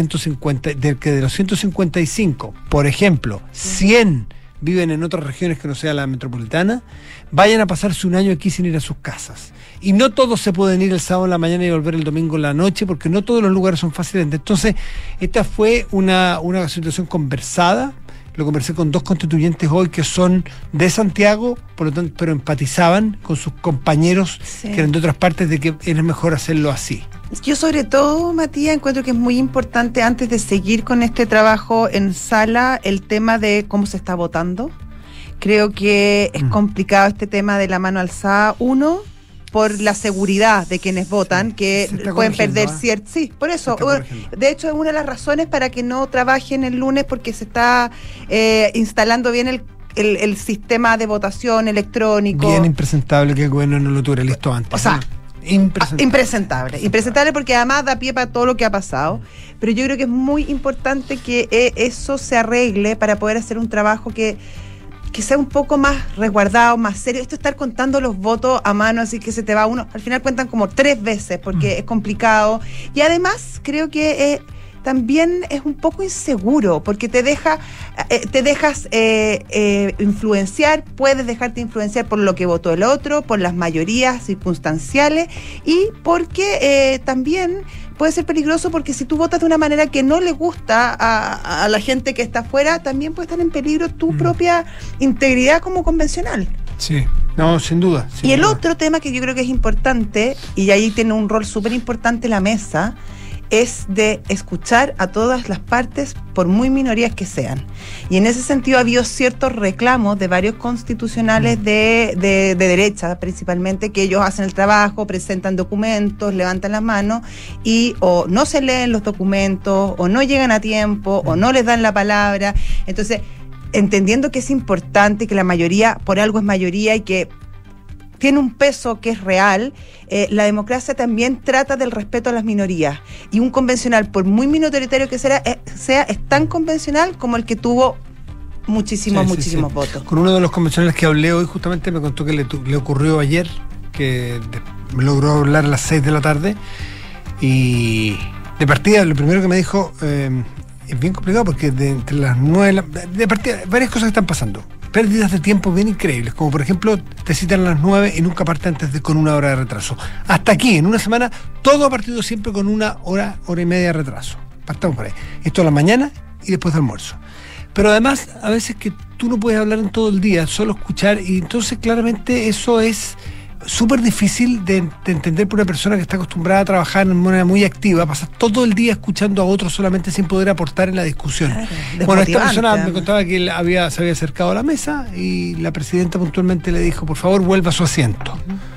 155, por ejemplo, 100 viven en otras regiones que no sea la metropolitana, vayan a pasarse un año aquí sin ir a sus casas. Y no todos se pueden ir el sábado en la mañana y volver el domingo en la noche, porque no todos los lugares son fáciles. Entonces, esta fue una situación conversada. Lo conversé con 2 constituyentes hoy que son de Santiago, por lo tanto, pero empatizaban con sus compañeros que eran de otras partes, de que era mejor hacerlo así. Yo sobre todo, Matías, encuentro que es muy importante, antes de seguir con este trabajo en sala, el tema de cómo se está votando. Creo que es complicado este tema de la mano alzada. Uno, por la seguridad de quienes votan, que pueden perder cierto... Sí, por eso. De hecho, es una de las razones para que no trabajen el lunes, porque se está instalando bien el sistema de votación electrónico. Bien impresentable que el gobierno no lo tuviera listo antes. O sea, impresentable porque además da pie para todo lo que ha pasado. Pero yo creo que es muy importante que eso se arregle para poder hacer un trabajo que sea un poco más resguardado, más serio. Esto de estar contando los votos a mano, así que se te va uno, al final cuentan como 3 veces, porque es complicado. Y además creo que también es un poco inseguro, porque te dejas influenciar, puedes dejarte influenciar por lo que votó el otro, por las mayorías circunstanciales, y porque también puede ser peligroso, porque si tú votas de una manera que no le gusta a la gente que está afuera, también puede estar en peligro tu propia integridad como convencional. Sí, no, sin duda. Y el otro tema que yo creo que es importante, y ahí tiene un rol súper importante la mesa, es de escuchar a todas las partes, por muy minorías que sean. Y en ese sentido ha habido ciertos reclamos de varios constitucionales de derecha, principalmente, que ellos hacen el trabajo, presentan documentos, levantan la mano y o no se leen los documentos, o no llegan a tiempo, o no les dan la palabra. Entonces, entendiendo que es importante, que la mayoría por algo es mayoría y que tiene un peso que es real, la democracia también trata del respeto a las minorías. Y un convencional, por muy minoritario que sea, es tan convencional como el que tuvo muchísimos votos. Con uno de los convencionales que hablé hoy, justamente me contó que le ocurrió ayer, que logró hablar a las 6 de la tarde, y de partida, lo primero que me dijo, es bien complicado, porque entre las 9, de partida, varias cosas están pasando. Pérdidas de tiempo bien increíbles, como por ejemplo te citan a las 9 y nunca parte antes con 1 hora de retraso. Hasta aquí, en una semana, todo ha partido siempre con 1 hora, hora y media de retraso. Partamos por ahí. Esto a la mañana y después de almuerzo. Pero además, a veces que tú no puedes hablar en todo el día, solo escuchar, y entonces claramente eso es súper difícil de entender por una persona que está acostumbrada a trabajar de manera muy activa, pasar todo el día escuchando a otros solamente sin poder aportar en la discusión. Claro, bueno, esta persona me contaba que se había acercado a la mesa y la presidenta puntualmente le dijo, por favor, vuelva a su asiento.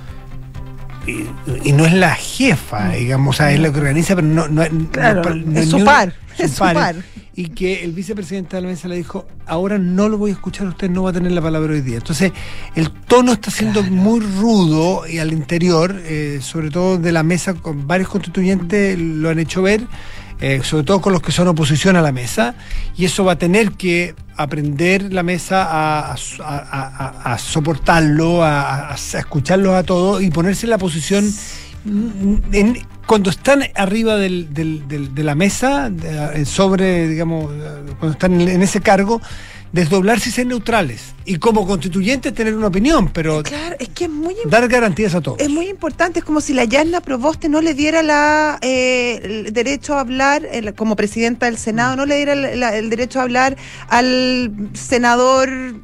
Y no es la jefa, digamos, o sea, es la que organiza, pero no es su par. Y que el vicepresidente de la mesa le dijo, ahora no lo voy a escuchar, usted no va a tener la palabra hoy día. Entonces, el tono está siendo muy rudo, y al interior, sobre todo de la mesa, con varios constituyentes lo han hecho ver, sobre todo con los que son oposición a la mesa, y eso va a tener que aprender la mesa a soportarlo, a escucharlos a todos y ponerse en la posición cuando están arriba de la mesa, sobre, digamos, cuando están en ese cargo, desdoblarse y ser neutrales. Y como constituyentes tener una opinión, pero claro, es que es muy dar garantías a todos. Es muy importante, es como si la Yarna Proboste no le diera el derecho a hablar, como presidenta del Senado, no le diera el derecho a hablar al senador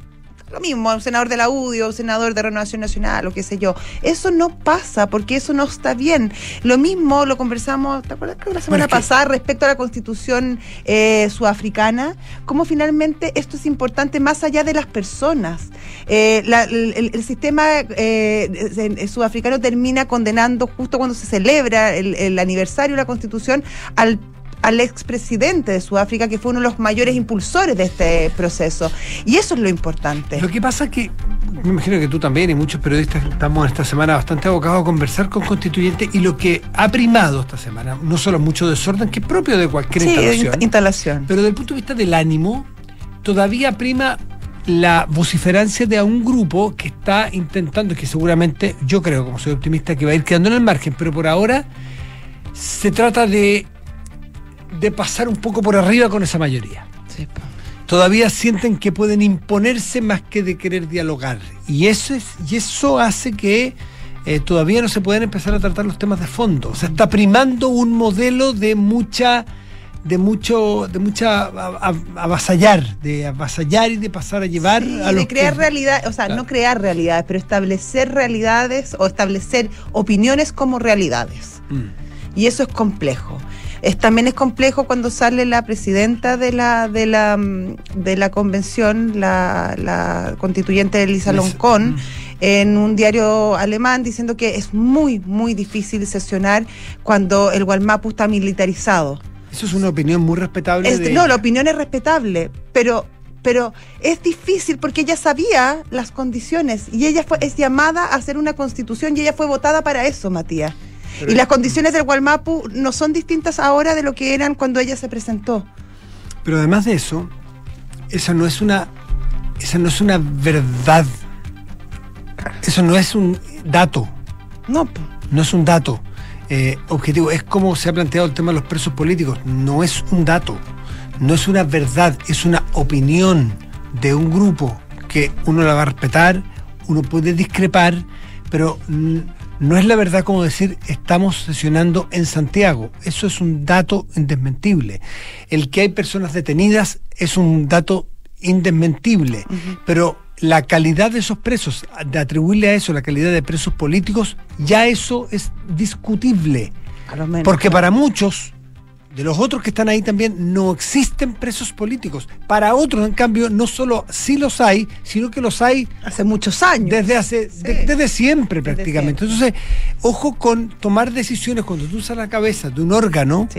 lo mismo, un senador de la UDI o un senador de Renovación Nacional o qué sé yo. Eso no pasa porque eso no está bien. Lo mismo lo conversamos, ¿te acuerdas? Creo que la semana pasada respecto a la Constitución sudafricana, cómo finalmente esto es importante más allá de las personas. El sistema sudafricano termina condenando justo cuando se celebra el aniversario de la Constitución al expresidente de Sudáfrica, que fue uno de los mayores impulsores de este proceso. Y eso es lo importante. Lo que pasa es que, me imagino que tú también y muchos periodistas estamos esta semana bastante abocados a conversar con constituyentes, y lo que ha primado esta semana, no solo mucho desorden, que es propio de cualquier instalación, pero desde el punto de vista del ánimo, todavía prima la vociferancia de un grupo que está intentando, que seguramente, yo creo, como soy optimista, que va a ir quedando en el margen, pero por ahora se trata de pasar un poco por arriba con esa mayoría. Sí. Todavía sienten que pueden imponerse más que de querer dialogar. Y eso hace que todavía no se pueden empezar a tratar los temas de fondo. O sea, está primando un modelo de avasallar y de pasar a llevar a los de crear realidad, o sea, claro, no crear realidades, pero establecer realidades o establecer opiniones como realidades. Y eso es complejo. También es complejo cuando sale la presidenta de la convención, la constituyente Elisa Loncón, en un diario alemán, diciendo que es muy, muy difícil sesionar cuando el Wallmapu está militarizado. Eso es una opinión muy respetable. No, la opinión es respetable, pero es difícil porque ella sabía las condiciones y ella es llamada a hacer una constitución y ella fue votada para eso, Matías. Y las condiciones del Wallmapu no son distintas ahora de lo que eran cuando ella se presentó. Pero además de eso, esa no es una verdad. Eso no es un dato. No es un dato objetivo. Es como se ha planteado el tema de los presos políticos. No es un dato. No es una verdad. Es una opinión de un grupo que uno la va a respetar, uno puede discrepar, pero no es la verdad como decir estamos sesionando en Santiago. Eso es un dato indesmentible. El que hay personas detenidas es un dato indesmentible. Pero la calidad de esos presos, de atribuirle a eso la calidad de presos políticos, ya eso es discutible. Porque para muchos de los otros que están ahí también no existen presos políticos. Para otros, en cambio, no solo sí los hay, sino que los hay hace muchos años. Desde siempre prácticamente. Entonces, ojo con tomar decisiones cuando tú usas la cabeza de un órgano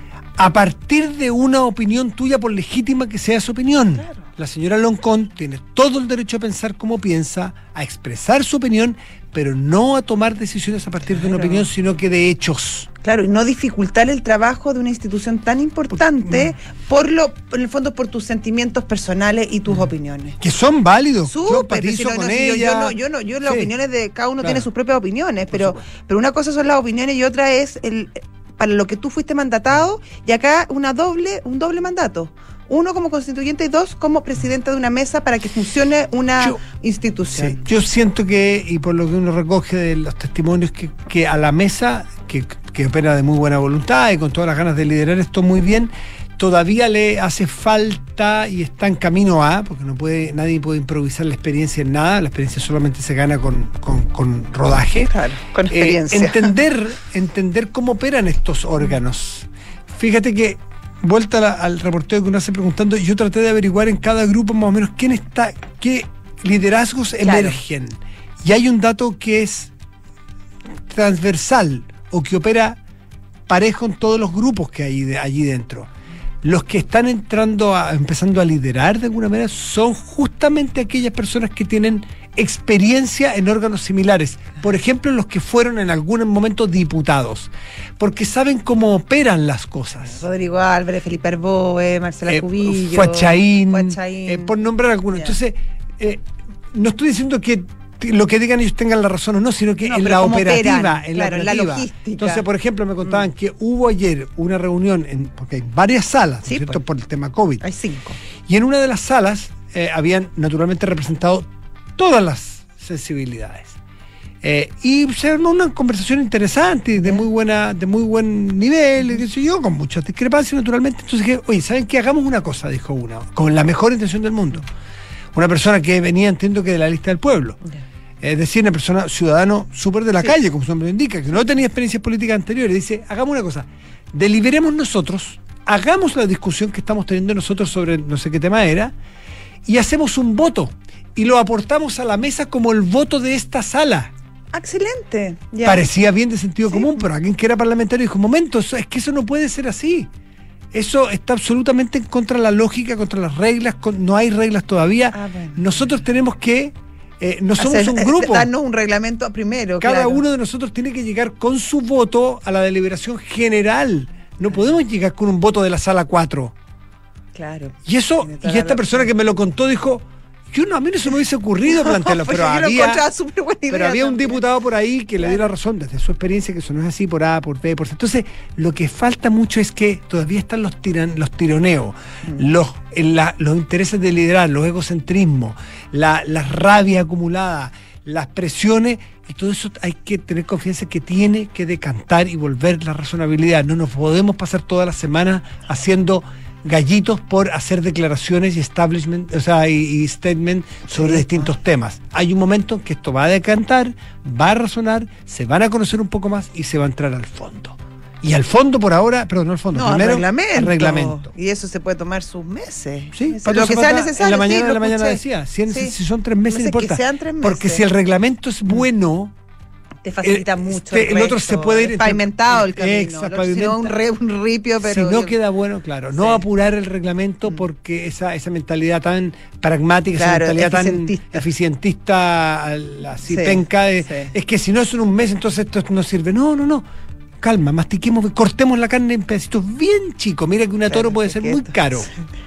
a partir de una opinión tuya, por legítima que sea su opinión. Claro. La señora Loncón tiene todo el derecho a pensar como piensa, a expresar su opinión, pero no a tomar decisiones a partir de una opinión, sino que de hechos. Claro, y no dificultar el trabajo de una institución tan importante en el fondo por tus sentimientos personales y tus opiniones. Que son válidos. Yo empatizo con ella. Yo las opiniones de cada uno tiene sus propias opiniones, pero una cosa son las opiniones y otra es para lo que tú fuiste mandatado, y acá un doble mandato. Uno como constituyente y dos como presidente de una mesa para que funcione una institución. Sí, yo siento que, y por lo que uno recoge de los testimonios, que a la mesa, que opera de muy buena voluntad y con todas las ganas de liderar esto muy bien, todavía le hace falta y está en camino a, porque nadie puede improvisar la experiencia en nada, la experiencia solamente se gana con rodaje. Claro, con experiencia. Entender cómo operan estos órganos. Fíjate que vuelta al reporteo que uno hace preguntando, yo traté de averiguar en cada grupo más o menos quién está, qué liderazgos emergen. Y hay un dato que es transversal o que opera parejo en todos los grupos que hay allí dentro. Los que están empezando a liderar de alguna manera son justamente aquellas personas que tienen experiencia en órganos similares. Por ejemplo, los que fueron en algún momento diputados, porque saben cómo operan las cosas. Rodrigo Álvarez, Felipe Arboe, Marcela Cubillo, Fuachaín, por nombrar algunos. Entonces, no estoy diciendo que lo que digan ellos tengan la razón o no, sino que en la operativa, en la logística. Entonces, por ejemplo, me contaban que hubo ayer una reunión, porque hay varias salas, ¿cierto? Por el tema COVID. Hay 5. Y en una de las salas habían naturalmente representado todas las sensibilidades. Y se armó una conversación interesante, de muy buen nivel, qué sé yo, con muchas discrepancias naturalmente. Entonces dije, oye, ¿saben qué? Hagamos una cosa, dijo una, con la mejor intención del mundo. Una persona que venía, entiendo que de la lista del pueblo. Es decir, una persona, ciudadano súper de la calle, como su nombre lo indica, que no tenía experiencias políticas anteriores. Dice, hagamos una cosa, deliberemos nosotros, hagamos la discusión que estamos teniendo nosotros sobre no sé qué tema era, y hacemos un voto, y lo aportamos a la mesa como el voto de esta sala. Excelente. Ya. Parecía bien de sentido común, pero alguien que era parlamentario dijo, momento, es que eso no puede ser así. Eso está absolutamente en contra de la lógica, contra las reglas, no hay reglas todavía. Bueno. Nosotros tenemos que... no somos un grupo. Darnos un reglamento primero. Cada uno de nosotros tiene que llegar con su voto a la deliberación general. No podemos llegar con un voto de la sala 4. Claro. Y eso, y esta persona que me lo contó dijo, a mí no se me hubiese ocurrido plantearlo, pero había un diputado por ahí que le dio la razón desde su experiencia, que eso no es así por A, por B, por C. Entonces, lo que falta mucho es que todavía están los tironeos, los intereses de liderar, los egocentrismos, la rabia acumulada, las presiones, y todo eso hay que tener confianza que tiene que decantar y volver la razonabilidad. No nos podemos pasar toda la semana haciendo gallitos por hacer declaraciones y establishment, y statement sobre distintos temas. Hay un momento en que esto va a decantar, va a razonar, se van a conocer un poco más y se va a entrar al fondo. Y al fondo por ahora, perdón, no al fondo, primero al reglamento. Y eso se puede tomar sus meses. Sí, lo que sea necesario. En la mañana decía, si son 3 meses, no importa. Que sean 3 meses. Porque si el reglamento es bueno, te facilita mucho. El otro se puede ir pavimentado el camino. Exacto, si no, un ripio, pero. Si no queda bueno, claro. No apurar el reglamento porque esa mentalidad tan pragmática, claro, esa mentalidad tan eficientista, así penca, es que si no es en un mes, entonces esto no sirve. No. Calma, mastiquemos, cortemos la carne en pedacitos bien chicos. Mira que un toro puede ser muy caro.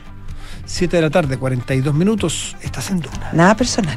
7 de la tarde, 42 minutos. Estás en Duna. Nada personal.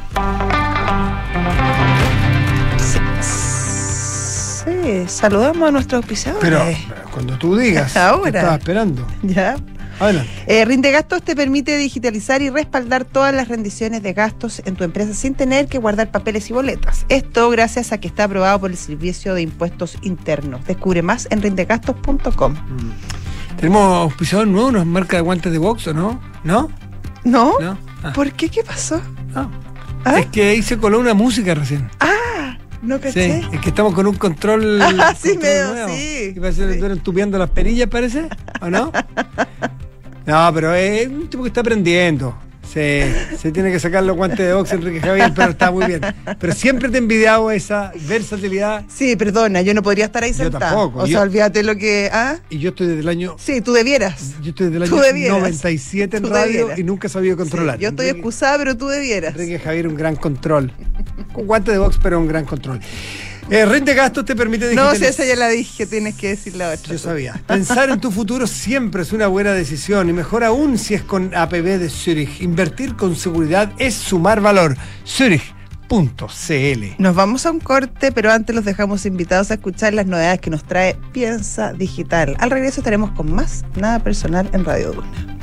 Saludamos a nuestros auspiciadores. Pero cuando tú digas, ahora te estaba esperando. Ya. Adelante. Rinde Gastos te permite digitalizar y respaldar todas las rendiciones de gastos en tu empresa sin tener que guardar papeles y boletas. Esto gracias a que está aprobado por el Servicio de Impuestos Internos. Descubre más en rindegastos.com. Tenemos auspiciador nuevo, una marca de guantes de box, ¿o no? ¿No? ¿No? ¿Por qué? ¿Qué pasó? No. Es que ahí se coló una música recién. No caché. Sí, es que estamos con un control. Sí, medio, sí. ¿Qué parece que estuvieron tupiendo las perillas, parece? ¿O no? No, pero es un tipo que está aprendiendo. Se tiene que sacar los guantes de box, Enrique Javier, pero está muy bien. Pero siempre te he envidiado esa versatilidad. Sí, perdona, yo no podría estar ahí sentado. Yo tampoco. O sea, olvídate lo que... Y yo estoy desde el año... Sí, tú debieras. Yo estoy desde el año 97 en radio y nunca he sabido controlar. Sí, yo estoy excusada, pero tú debieras. Enrique Javier, un gran control. Con guantes de box, pero un gran control. Rinde Gastos te permite digitalizar. No, si esa ya la dije, tienes que decir la otra. Yo sabía. Pensar en tu futuro siempre es una buena decisión y mejor aún si es con APB de Zurich. Invertir con seguridad es sumar valor. Zurich.cl. Nos vamos a un corte, pero antes los dejamos invitados a escuchar las novedades que nos trae Piensa Digital. Al regreso estaremos con más Nada Personal en Radio Duna.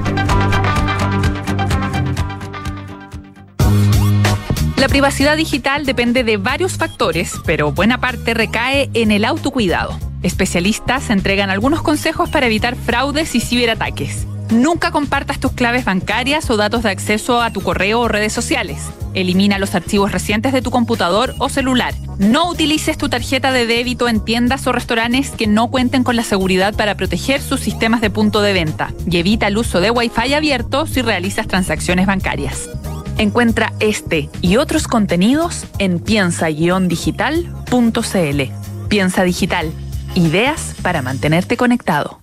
La privacidad digital depende de varios factores, pero buena parte recae en el autocuidado. Especialistas entregan algunos consejos para evitar fraudes y ciberataques. Nunca compartas tus claves bancarias o datos de acceso a tu correo o redes sociales. Elimina los archivos recientes de tu computador o celular. No utilices tu tarjeta de débito en tiendas o restaurantes que no cuenten con la seguridad para proteger sus sistemas de punto de venta. Y evita el uso de Wi-Fi abierto si realizas transacciones bancarias. Encuentra este y otros contenidos en piensa-digital.cl. Piensa Digital. Ideas para mantenerte conectado.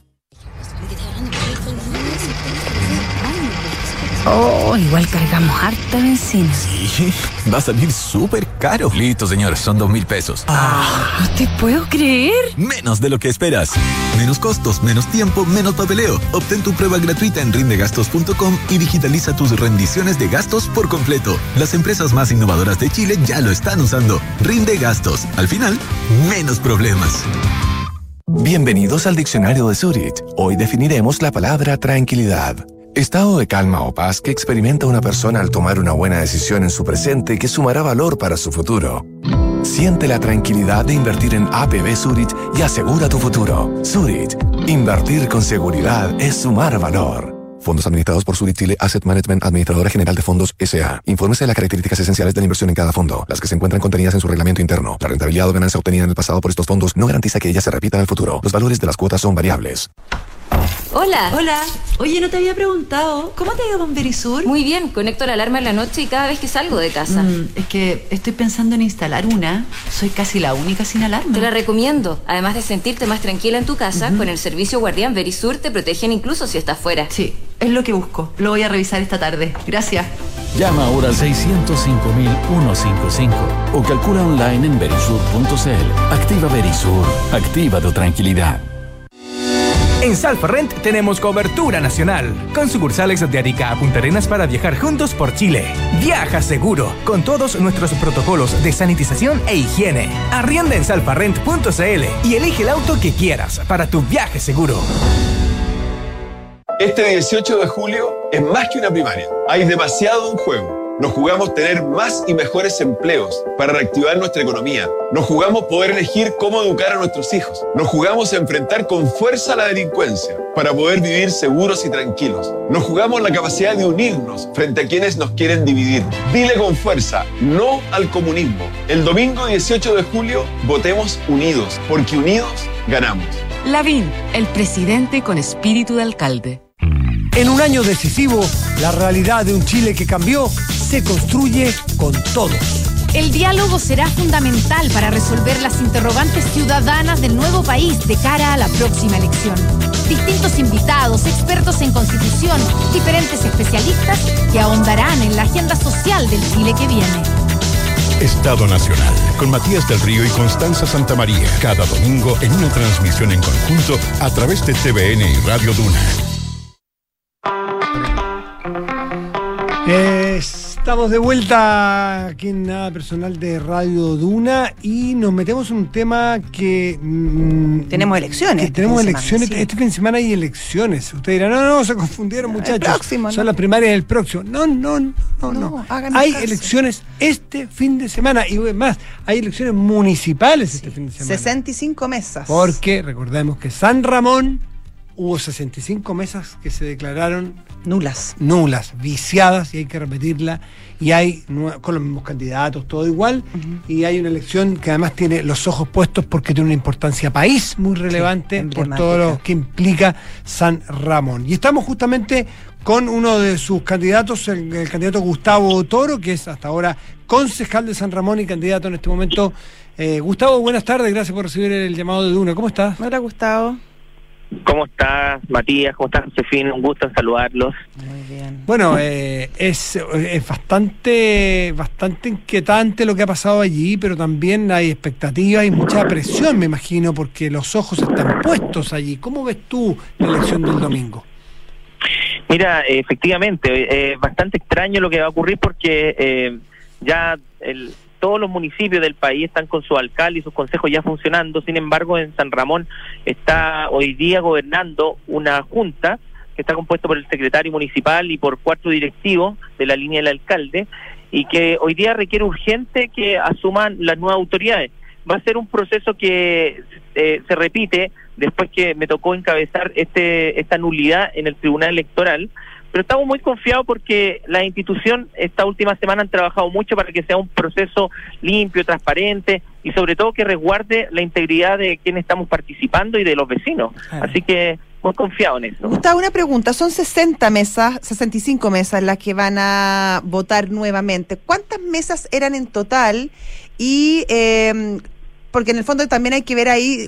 Oh, igual cargamos harta benzina. Sí, va a salir súper caro. Listo, señor, son 2,000 pesos. No te puedo creer. Menos de lo que esperas. Menos costos, menos tiempo, menos papeleo. Obtén tu prueba gratuita en rindegastos.com y digitaliza tus rendiciones de gastos por completo. Las empresas más innovadoras de Chile ya lo están usando. Rinde Gastos. Al final, menos problemas. Bienvenidos al Diccionario de Zurich. Hoy definiremos la palabra tranquilidad. Estado de calma o paz que experimenta una persona al tomar una buena decisión en su presente que sumará valor para su futuro. Siente la tranquilidad de invertir en APB Zurich y asegura tu futuro. Zurich. Invertir con seguridad es sumar valor. Fondos administrados por Zurich Chile Asset Management, administradora general de fondos S.A. Infórmese de las características esenciales de la inversión en cada fondo, las que se encuentran contenidas en su reglamento interno. La rentabilidad o ganancia obtenida en el pasado por estos fondos no garantiza que ella se repita en el futuro. Los valores de las cuotas son variables. Hola. Hola. Oye, no te había preguntado, ¿cómo te ha ido con Verisur? Muy bien, conecto la alarma en la noche y cada vez que salgo de casa. Es que estoy pensando en instalar una. Soy casi la única sin alarma. Te la recomiendo. Además de sentirte más tranquila en tu casa, con el servicio Guardián Verisur te protegen incluso si estás fuera. Sí, es lo que busco. Lo voy a revisar esta tarde. Gracias. Llama ahora al 605.155 o calcula online en verisur.cl. Activa Verisur. Activa tu tranquilidad. En Salfarrent tenemos cobertura nacional, con sucursales de Arica a Punta Arenas para viajar juntos por Chile. Viaja seguro, con todos nuestros protocolos de sanitización e higiene. Arrienda en salfarrent.cl y elige el auto que quieras para tu viaje seguro. Este 18 de julio es más que una primaria. Hay demasiado en juego. Nos jugamos tener más y mejores empleos para reactivar nuestra economía. Nos jugamos poder elegir cómo educar a nuestros hijos. Nos jugamos enfrentar con fuerza la delincuencia para poder vivir seguros y tranquilos. Nos jugamos la capacidad de unirnos frente a quienes nos quieren dividir. Dile con fuerza, no al comunismo. El domingo 18 de julio, votemos unidos, porque unidos ganamos. Lavín, el presidente con espíritu de alcalde. En un año decisivo, la realidad de un Chile que cambió se construye con todos. El diálogo será fundamental para resolver las interrogantes ciudadanas del nuevo país de cara a la próxima elección. Distintos invitados, expertos en constitución, diferentes especialistas que ahondarán en la agenda social del Chile que viene. Estado Nacional, con Matías del Río y Constanza Santamaría, cada domingo en una transmisión en conjunto a través de TVN y Radio Duna. Estamos de vuelta aquí en Nada Personal de Radio Duna y nos metemos en un tema que... tenemos elecciones. Tenemos elecciones. Sí. Este fin de semana hay elecciones. Usted dirá, no, se confundieron, muchachos. El próximo, son ¿no? las primarias del próximo. No. Hay elecciones este fin de semana y más, hay elecciones municipales este fin de semana. 65 mesas. Porque recordemos que San Ramón hubo 65 mesas que se declararon nulas, viciadas, y hay que repetirla, y hay con los mismos candidatos, todo igual, y hay una elección que además tiene los ojos puestos porque tiene una importancia país muy relevante, por todo lo que implica San Ramón. Y estamos justamente con uno de sus candidatos, el candidato Gustavo Toro, que es hasta ahora concejal de San Ramón y candidato en este momento. Gustavo, buenas tardes, gracias por recibir el llamado de Duna. ¿Cómo estás? Hola, Gustavo. ¿Cómo estás, Matías? ¿Cómo estás, Josefina? Un gusto en saludarlos. Muy bien. Bueno, es bastante inquietante lo que ha pasado allí, pero también hay expectativas y mucha presión, me imagino, porque los ojos están puestos allí. ¿Cómo ves tú la elección del domingo? Mira, efectivamente, es bastante extraño lo que va a ocurrir porque ya todos los municipios del país están con su alcalde y sus consejos ya funcionando. Sin embargo, en San Ramón está hoy día gobernando una junta que está compuesta por el secretario municipal y por 4 directivos de la línea del alcalde, y que hoy día requiere urgente que asuman las nuevas autoridades. Va a ser un proceso que se repite después que me tocó encabezar esta nulidad en el Tribunal Electoral. Pero estamos muy confiados porque la institución esta última semana han trabajado mucho para que sea un proceso limpio, transparente y sobre todo que resguarde la integridad de quienes estamos participando y de los vecinos. Así que muy confiado en eso. Gustavo, una pregunta. Son 65 mesas las que van a votar nuevamente. ¿Cuántas mesas eran en total? Y porque en el fondo también hay que ver ahí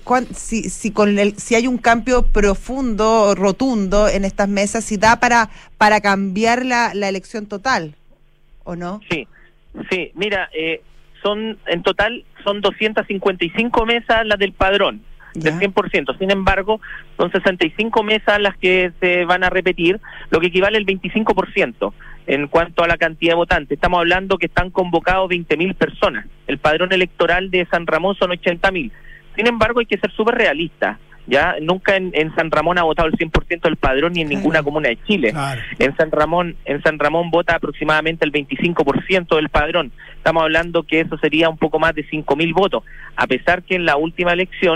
si hay un cambio profundo, rotundo en estas mesas, si da para cambiar la elección total, ¿o no? Sí, mira, en total son 255 mesas las del padrón, del 100%. Sin embargo, son 65 mesas las que se van a repetir, lo que equivale al 25%. En cuanto a la cantidad de votantes, estamos hablando que están convocados 20.000 personas. El padrón electoral de San Ramón son 80.000. Sin embargo, hay que ser súper realistas. Ya nunca en San Ramón ha votado el 100% del padrón, ni en ninguna comuna de Chile. Claro. En San Ramón vota aproximadamente el 25% del padrón. Estamos hablando que eso sería un poco más de 5.000 votos, a pesar que en la última elección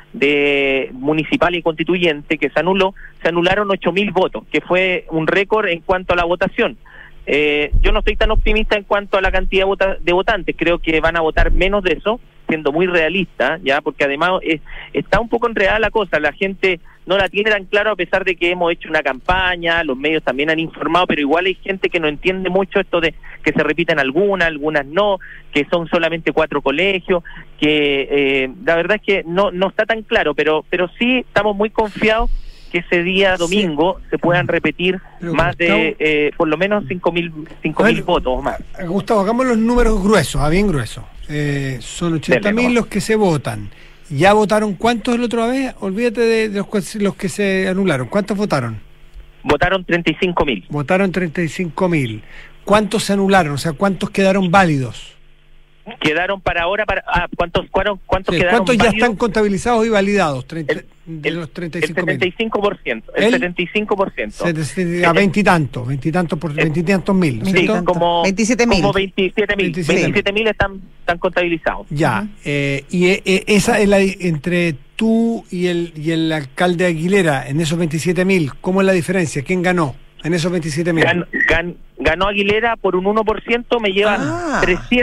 municipal y constituyente que se anularon 8.000 votos, que fue un récord en cuanto a la votación. Yo no estoy tan optimista en cuanto a la cantidad de votantes, creo que van a votar menos de eso, siendo muy realista, ya, porque además está un poco enredada la cosa, la gente no la tiene tan claro a pesar de que hemos hecho una campaña, los medios también han informado, pero igual hay gente que no entiende mucho esto de que se repiten algunas no, que son solamente 4 colegios, que la verdad es que no está tan claro, pero sí estamos muy confiados que ese día domingo se puedan repetir más de por lo menos 5.000 votos o más. Gustavo, hagamos los números gruesos, bien gruesos. Son 80.000 los que se votan. ¿Ya votaron cuántos la otra vez? Olvídate de los que se anularon. ¿Cuántos votaron? Votaron 35.000. Votaron 35.000. ¿Cuántos se anularon? O sea, ¿cuántos quedaron válidos? Quedaron para ahora, ¿cuántos quedaron ¿Cuántos ya válidos? están contabilizados y validados? De los 35.000. El 75%. A 20 y tantos mil, ¿no es sí, cierto? como 27.000. Como 27.000 están contabilizados. Ya, y esa es la entre tú y el alcalde Aguilera, en esos 27.000, ¿cómo es la diferencia? ¿Quién ganó en esos 27.000? Ganó Aguilera por un 1%, me llevan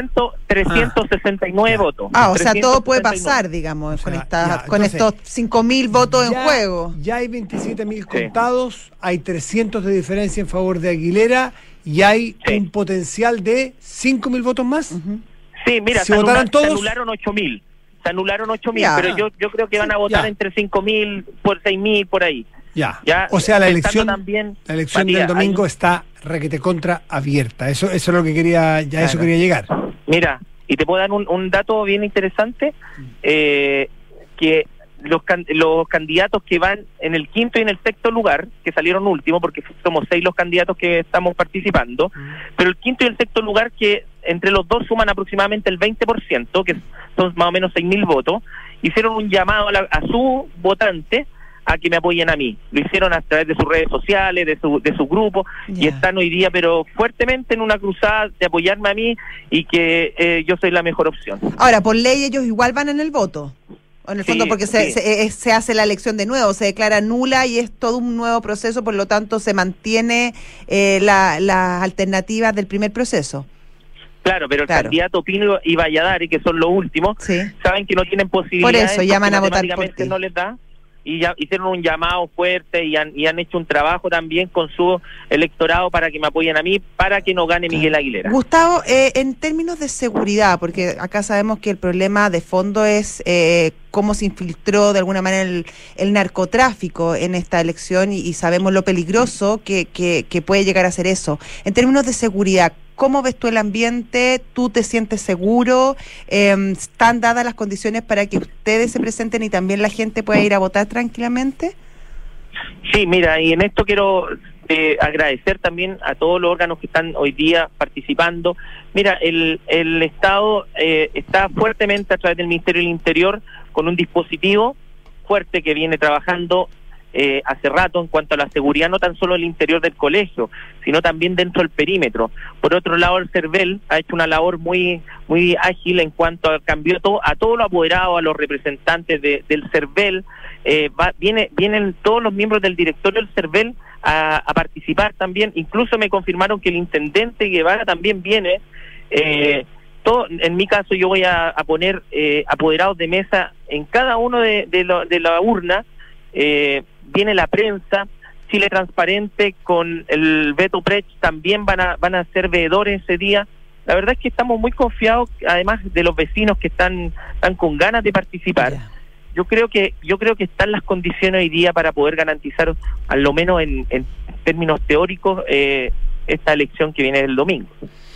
369 votos. O sea, todo puede pasar, digamos, con estos 5.000 votos en juego. Ya hay 27.000 contados, hay 300 de diferencia en favor de Aguilera y hay un potencial de 5.000 votos más. Sí, mira, si votaran todos, se anularon 8.000. Se anularon 8.000, pero yo creo que van a votar entre 5.000, por 6.000, por ahí. Ya, o sea, la elección Matías, del domingo está requete contra abierta. Eso es lo que quería, eso quería llegar. Mira, y te puedo dar un dato bien interesante, que los candidatos que van en el quinto y en el sexto lugar, que salieron último, porque somos 6 los candidatos que estamos participando, pero el quinto y el sexto lugar, que entre los dos suman aproximadamente el 20%, que son más o menos 6.000 votos, hicieron un llamado a su votante a que me apoyen a mí. Lo hicieron a través de sus redes sociales, de su grupo, y están hoy día, pero fuertemente en una cruzada de apoyarme a mí y que yo soy la mejor opción. Ahora, por ley ellos igual van en el voto, o en el fondo porque se hace la elección de nuevo, se declara nula y es todo un nuevo proceso, por lo tanto se mantiene las alternativas del primer proceso. Claro, pero el candidato Pino y Valladares, que son los últimos, saben que no tienen posibilidades. Por eso llaman a votar por ti. No les da. Y ya hicieron un llamado fuerte y han hecho un trabajo también con su electorado para que me apoyen a mí, para que no gane Miguel Aguilera. Gustavo, en términos de seguridad, porque acá sabemos que el problema de fondo es cómo se infiltró de alguna manera el narcotráfico en esta elección y sabemos lo peligroso que puede llegar a ser eso. En términos de seguridad, ¿cómo ves tú el ambiente? ¿Tú te sientes seguro? ¿Están dadas las condiciones para que ustedes se presenten y también la gente pueda ir a votar tranquilamente? Sí, mira, y en esto quiero agradecer también a todos los órganos que están hoy día participando. Mira, el Estado está fuertemente a través del Ministerio del Interior con un dispositivo fuerte que viene trabajando hace rato en cuanto a la seguridad, no tan solo el interior del colegio, sino también dentro del perímetro. Por otro lado, el CERVEL ha hecho una labor muy ágil en cuanto a cambió a todos los apoderados, a los representantes del CERVEL. Vienen todos los miembros del directorio del CERVEL a participar también. Incluso me confirmaron que el intendente Guevara también viene. En mi caso yo voy a poner apoderados de mesa en cada uno de la urna. Viene la prensa, Chile Transparente con el Beto Precht también van a ser veedores ese día. La verdad es que estamos muy confiados, además de los vecinos que están con ganas de participar. Yo creo que están las condiciones hoy día para poder garantizar, al lo menos en términos teóricos, esta elección que viene el domingo.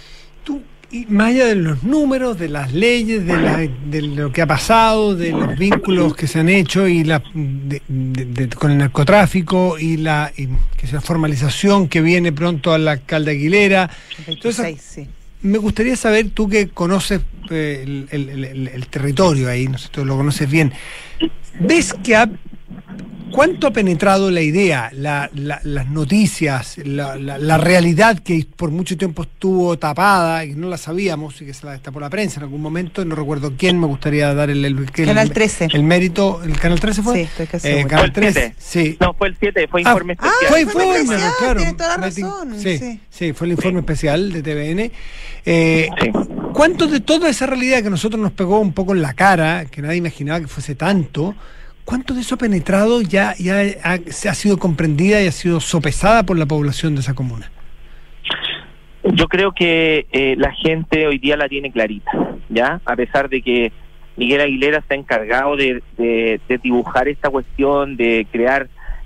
Y más allá de los números, de las leyes, de lo que ha pasado, de los vínculos que se han hecho y con el narcotráfico y la formalización que viene pronto al alcalde Aguilera. Entonces, me gustaría saber, tú que conoces el territorio ahí, no sé, tú lo conoces bien, ¿ves que ¿Cuánto ha penetrado la idea, las noticias, la realidad que por mucho tiempo estuvo tapada y no la sabíamos y que se la destapó la prensa en algún momento? No recuerdo quién, me gustaría dar Canal 13. El mérito. ¿El Canal 13 fue? Sí, estoy casi segura. Canal Fue el 13. Sí. No, fue el 7, fue informe especial. Fue especial, claro. tiene toda la razón. Sí, fue el informe especial de TVN. ¿Cuánto de toda esa realidad que a nosotros nos pegó un poco en la cara, que nadie imaginaba que fuese tanto, cuánto de eso ha penetrado ya ha sido comprendida y ha sido sopesada por la población de esa comuna? Yo creo que la gente hoy día la tiene clarita, ¿ya? A pesar de que Miguel Aguilera se ha encargado de dibujar esta cuestión, de crear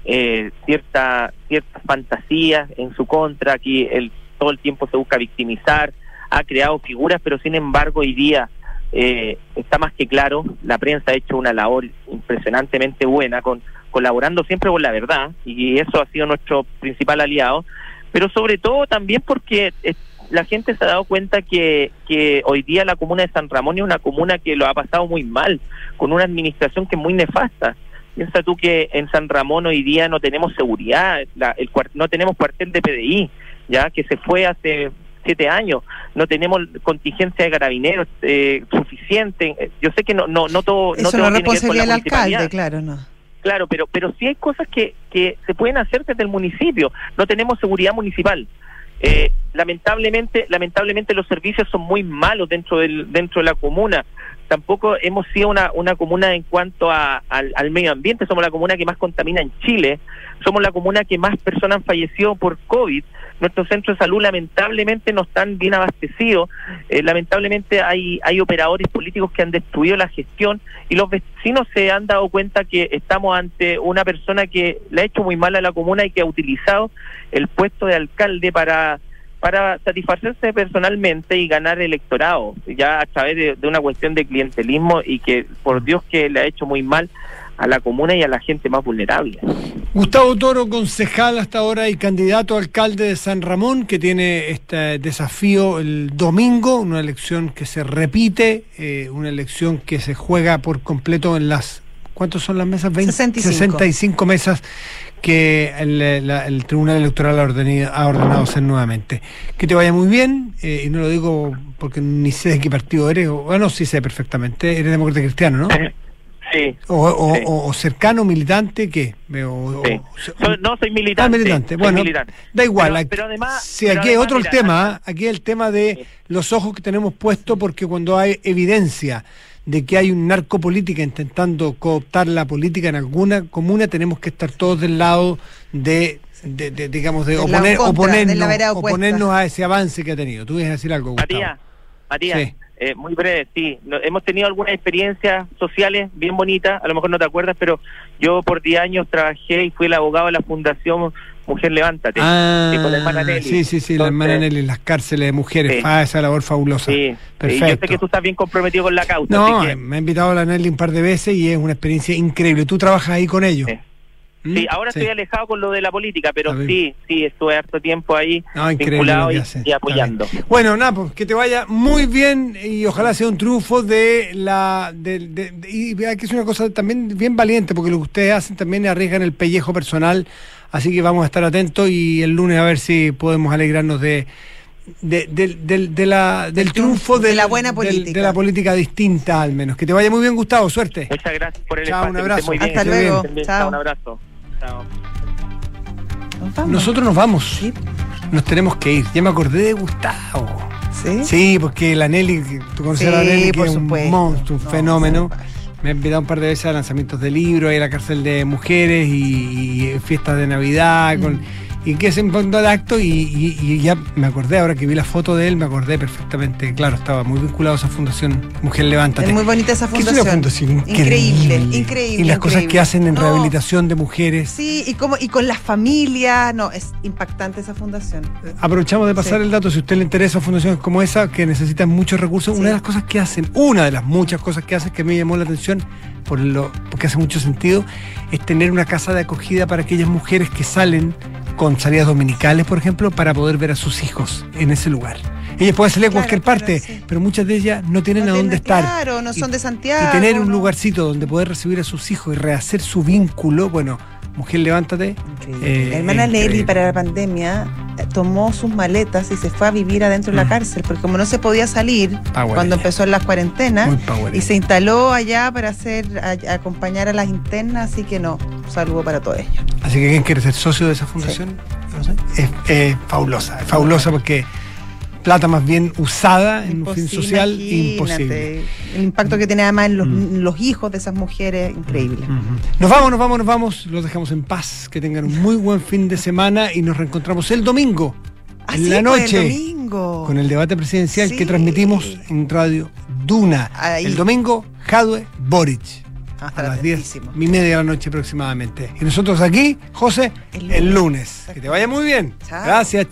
ciertas fantasías en su contra, que él todo el tiempo se busca victimizar, ha creado figuras, pero sin embargo hoy día está más que claro, la prensa ha hecho una labor impresionantemente buena, colaborando siempre con la verdad, y eso ha sido nuestro principal aliado, pero sobre todo también porque la gente se ha dado cuenta que hoy día la comuna de San Ramón es una comuna que lo ha pasado muy mal, con una administración que es muy nefasta. Piensa tú que en San Ramón hoy día no tenemos seguridad, no tenemos cuartel de PDI, ya que se fue hace 7 años, no tenemos contingencia de carabineros suficiente. Yo sé que no todo eso no no es tiene que ver con la responsabilidad del alcalde, municipalidad. claro, no. Claro, pero sí hay cosas que se pueden hacer desde el municipio. No tenemos seguridad municipal. Lamentablemente los servicios son muy malos dentro de la comuna. Tampoco hemos sido una comuna en cuanto al medio ambiente. Somos la comuna que más contamina en Chile. Somos la comuna que más personas han fallecido por COVID. Nuestros centros de salud lamentablemente no están bien abastecidos. Lamentablemente hay operadores políticos que han destruido la gestión, y los vecinos se han dado cuenta que estamos ante una persona que le ha hecho muy mal a la comuna y que ha utilizado el puesto de alcalde para satisfacerse personalmente y ganar electorado, ya a través de una cuestión de clientelismo, y que por Dios que le ha hecho muy mal a la comuna y a la gente más vulnerable. Gustavo Toro, concejal hasta ahora y candidato a alcalde de San Ramón, que tiene este desafío el domingo, una elección que se repite, una elección que se juega por completo en las... ¿Cuántas son las mesas? 65 mesas que el Tribunal Electoral ha ordenado hacer nuevamente. Que te vaya muy bien, y no lo digo porque ni sé de qué partido eres, bueno, sí sé perfectamente, eres demócrata cristiano, ¿no? Sí. O cercano, militante, ¿qué? No, soy militante. Militante. Bueno, militante. Da igual. Pero además, sí, aquí hay otro tema, aquí el tema de los ojos que tenemos puestos, porque cuando hay evidencia de que hay un narcopolítica intentando cooptar la política en alguna comuna, tenemos que estar todos del lado de oponernos a ese avance que ha tenido. ¿Tú ibas a decir algo, Gustavo? Matías, sí. Muy breve, sí. Hemos tenido algunas experiencias sociales bien bonitas, a lo mejor no te acuerdas, pero yo por 10 años trabajé y fui el abogado de la Fundación Mujer Levántate, con la hermana Nelly. Sí, entonces, la hermana Nelly en las cárceles de mujeres, esa labor fabulosa. Sí, perfecto. Yo sé que tú estás bien comprometido con la causa. No, me ha invitado a la Nelly un par de veces y es una experiencia increíble. ¿Tú trabajas ahí con ellos? Sí, ahora estoy alejado con lo de la política, pero sí, estuve harto tiempo ahí vinculado y apoyando. Bueno, pues que te vaya muy bien y ojalá sea un triunfo y hay que hacer una cosa también bien valiente, porque lo que ustedes hacen también arriesgan el pellejo personal, así que vamos a estar atentos y el lunes a ver si podemos alegrarnos del triunfo de la buena política, de la política distinta al menos. Que te vaya muy bien, Gustavo, suerte. Muchas gracias por el espacio. Un abrazo. Muy bien. Hasta luego. Chao. Un abrazo. Chao. Nosotros nos vamos. ¿Sí? Nos tenemos que ir. Ya me acordé de Gustavo. Sí, porque la Nelly, tú conoces a la Nelly, que es un monstruo, un fenómeno. Me ha invitado un par de veces a lanzamientos de libros, a ir a la cárcel de mujeres y fiestas de Navidad y que se impondó el acto y ya me acordé, ahora que vi la foto de él, me acordé perfectamente. Claro, estaba muy vinculado a esa fundación Mujer Levántate. Es muy bonita esa fundación. Es una fundación increíble. Y las cosas que hacen en rehabilitación de mujeres. Sí, y con las familias. No, es impactante esa fundación. Aprovechamos de pasar el dato, si a usted le interesa fundaciones como esa, que necesitan muchos recursos. Una de las cosas que hacen, una de las muchas cosas que hacen, que me llamó la atención, porque hace mucho sentido, es tener una casa de acogida para aquellas mujeres que salen con salidas dominicales, por ejemplo, para poder ver a sus hijos en ese lugar. Ellas pueden salir a cualquier parte, pero muchas de ellas no tienen a dónde estar. Claro, no son de Santiago. Y tener un lugarcito donde poder recibir a sus hijos y rehacer su vínculo, bueno, Mujer, levántate. La hermana Nelly, para la pandemia, tomó sus maletas y se fue a vivir adentro de la cárcel, porque como no se podía salir cuando empezó las cuarentenas, y se instaló allá para acompañar a las internas, así que un saludo para todos ellos. Así que ¿quién quiere ser socio de esa fundación? Sí. No sé. Es fabulosa porque plata más bien usada en un fin social, imposible. El impacto que tiene además en los hijos de esas mujeres, increíble. Nos vamos, los dejamos en paz, que tengan un muy buen fin de semana y nos reencontramos el domingo, en la noche, con el debate presidencial que transmitimos en Radio Duna. El domingo, Jadwe Boric. A las 10:30 de la noche aproximadamente. Y nosotros aquí, José, el lunes. Que te vaya muy bien. Chao. Gracias.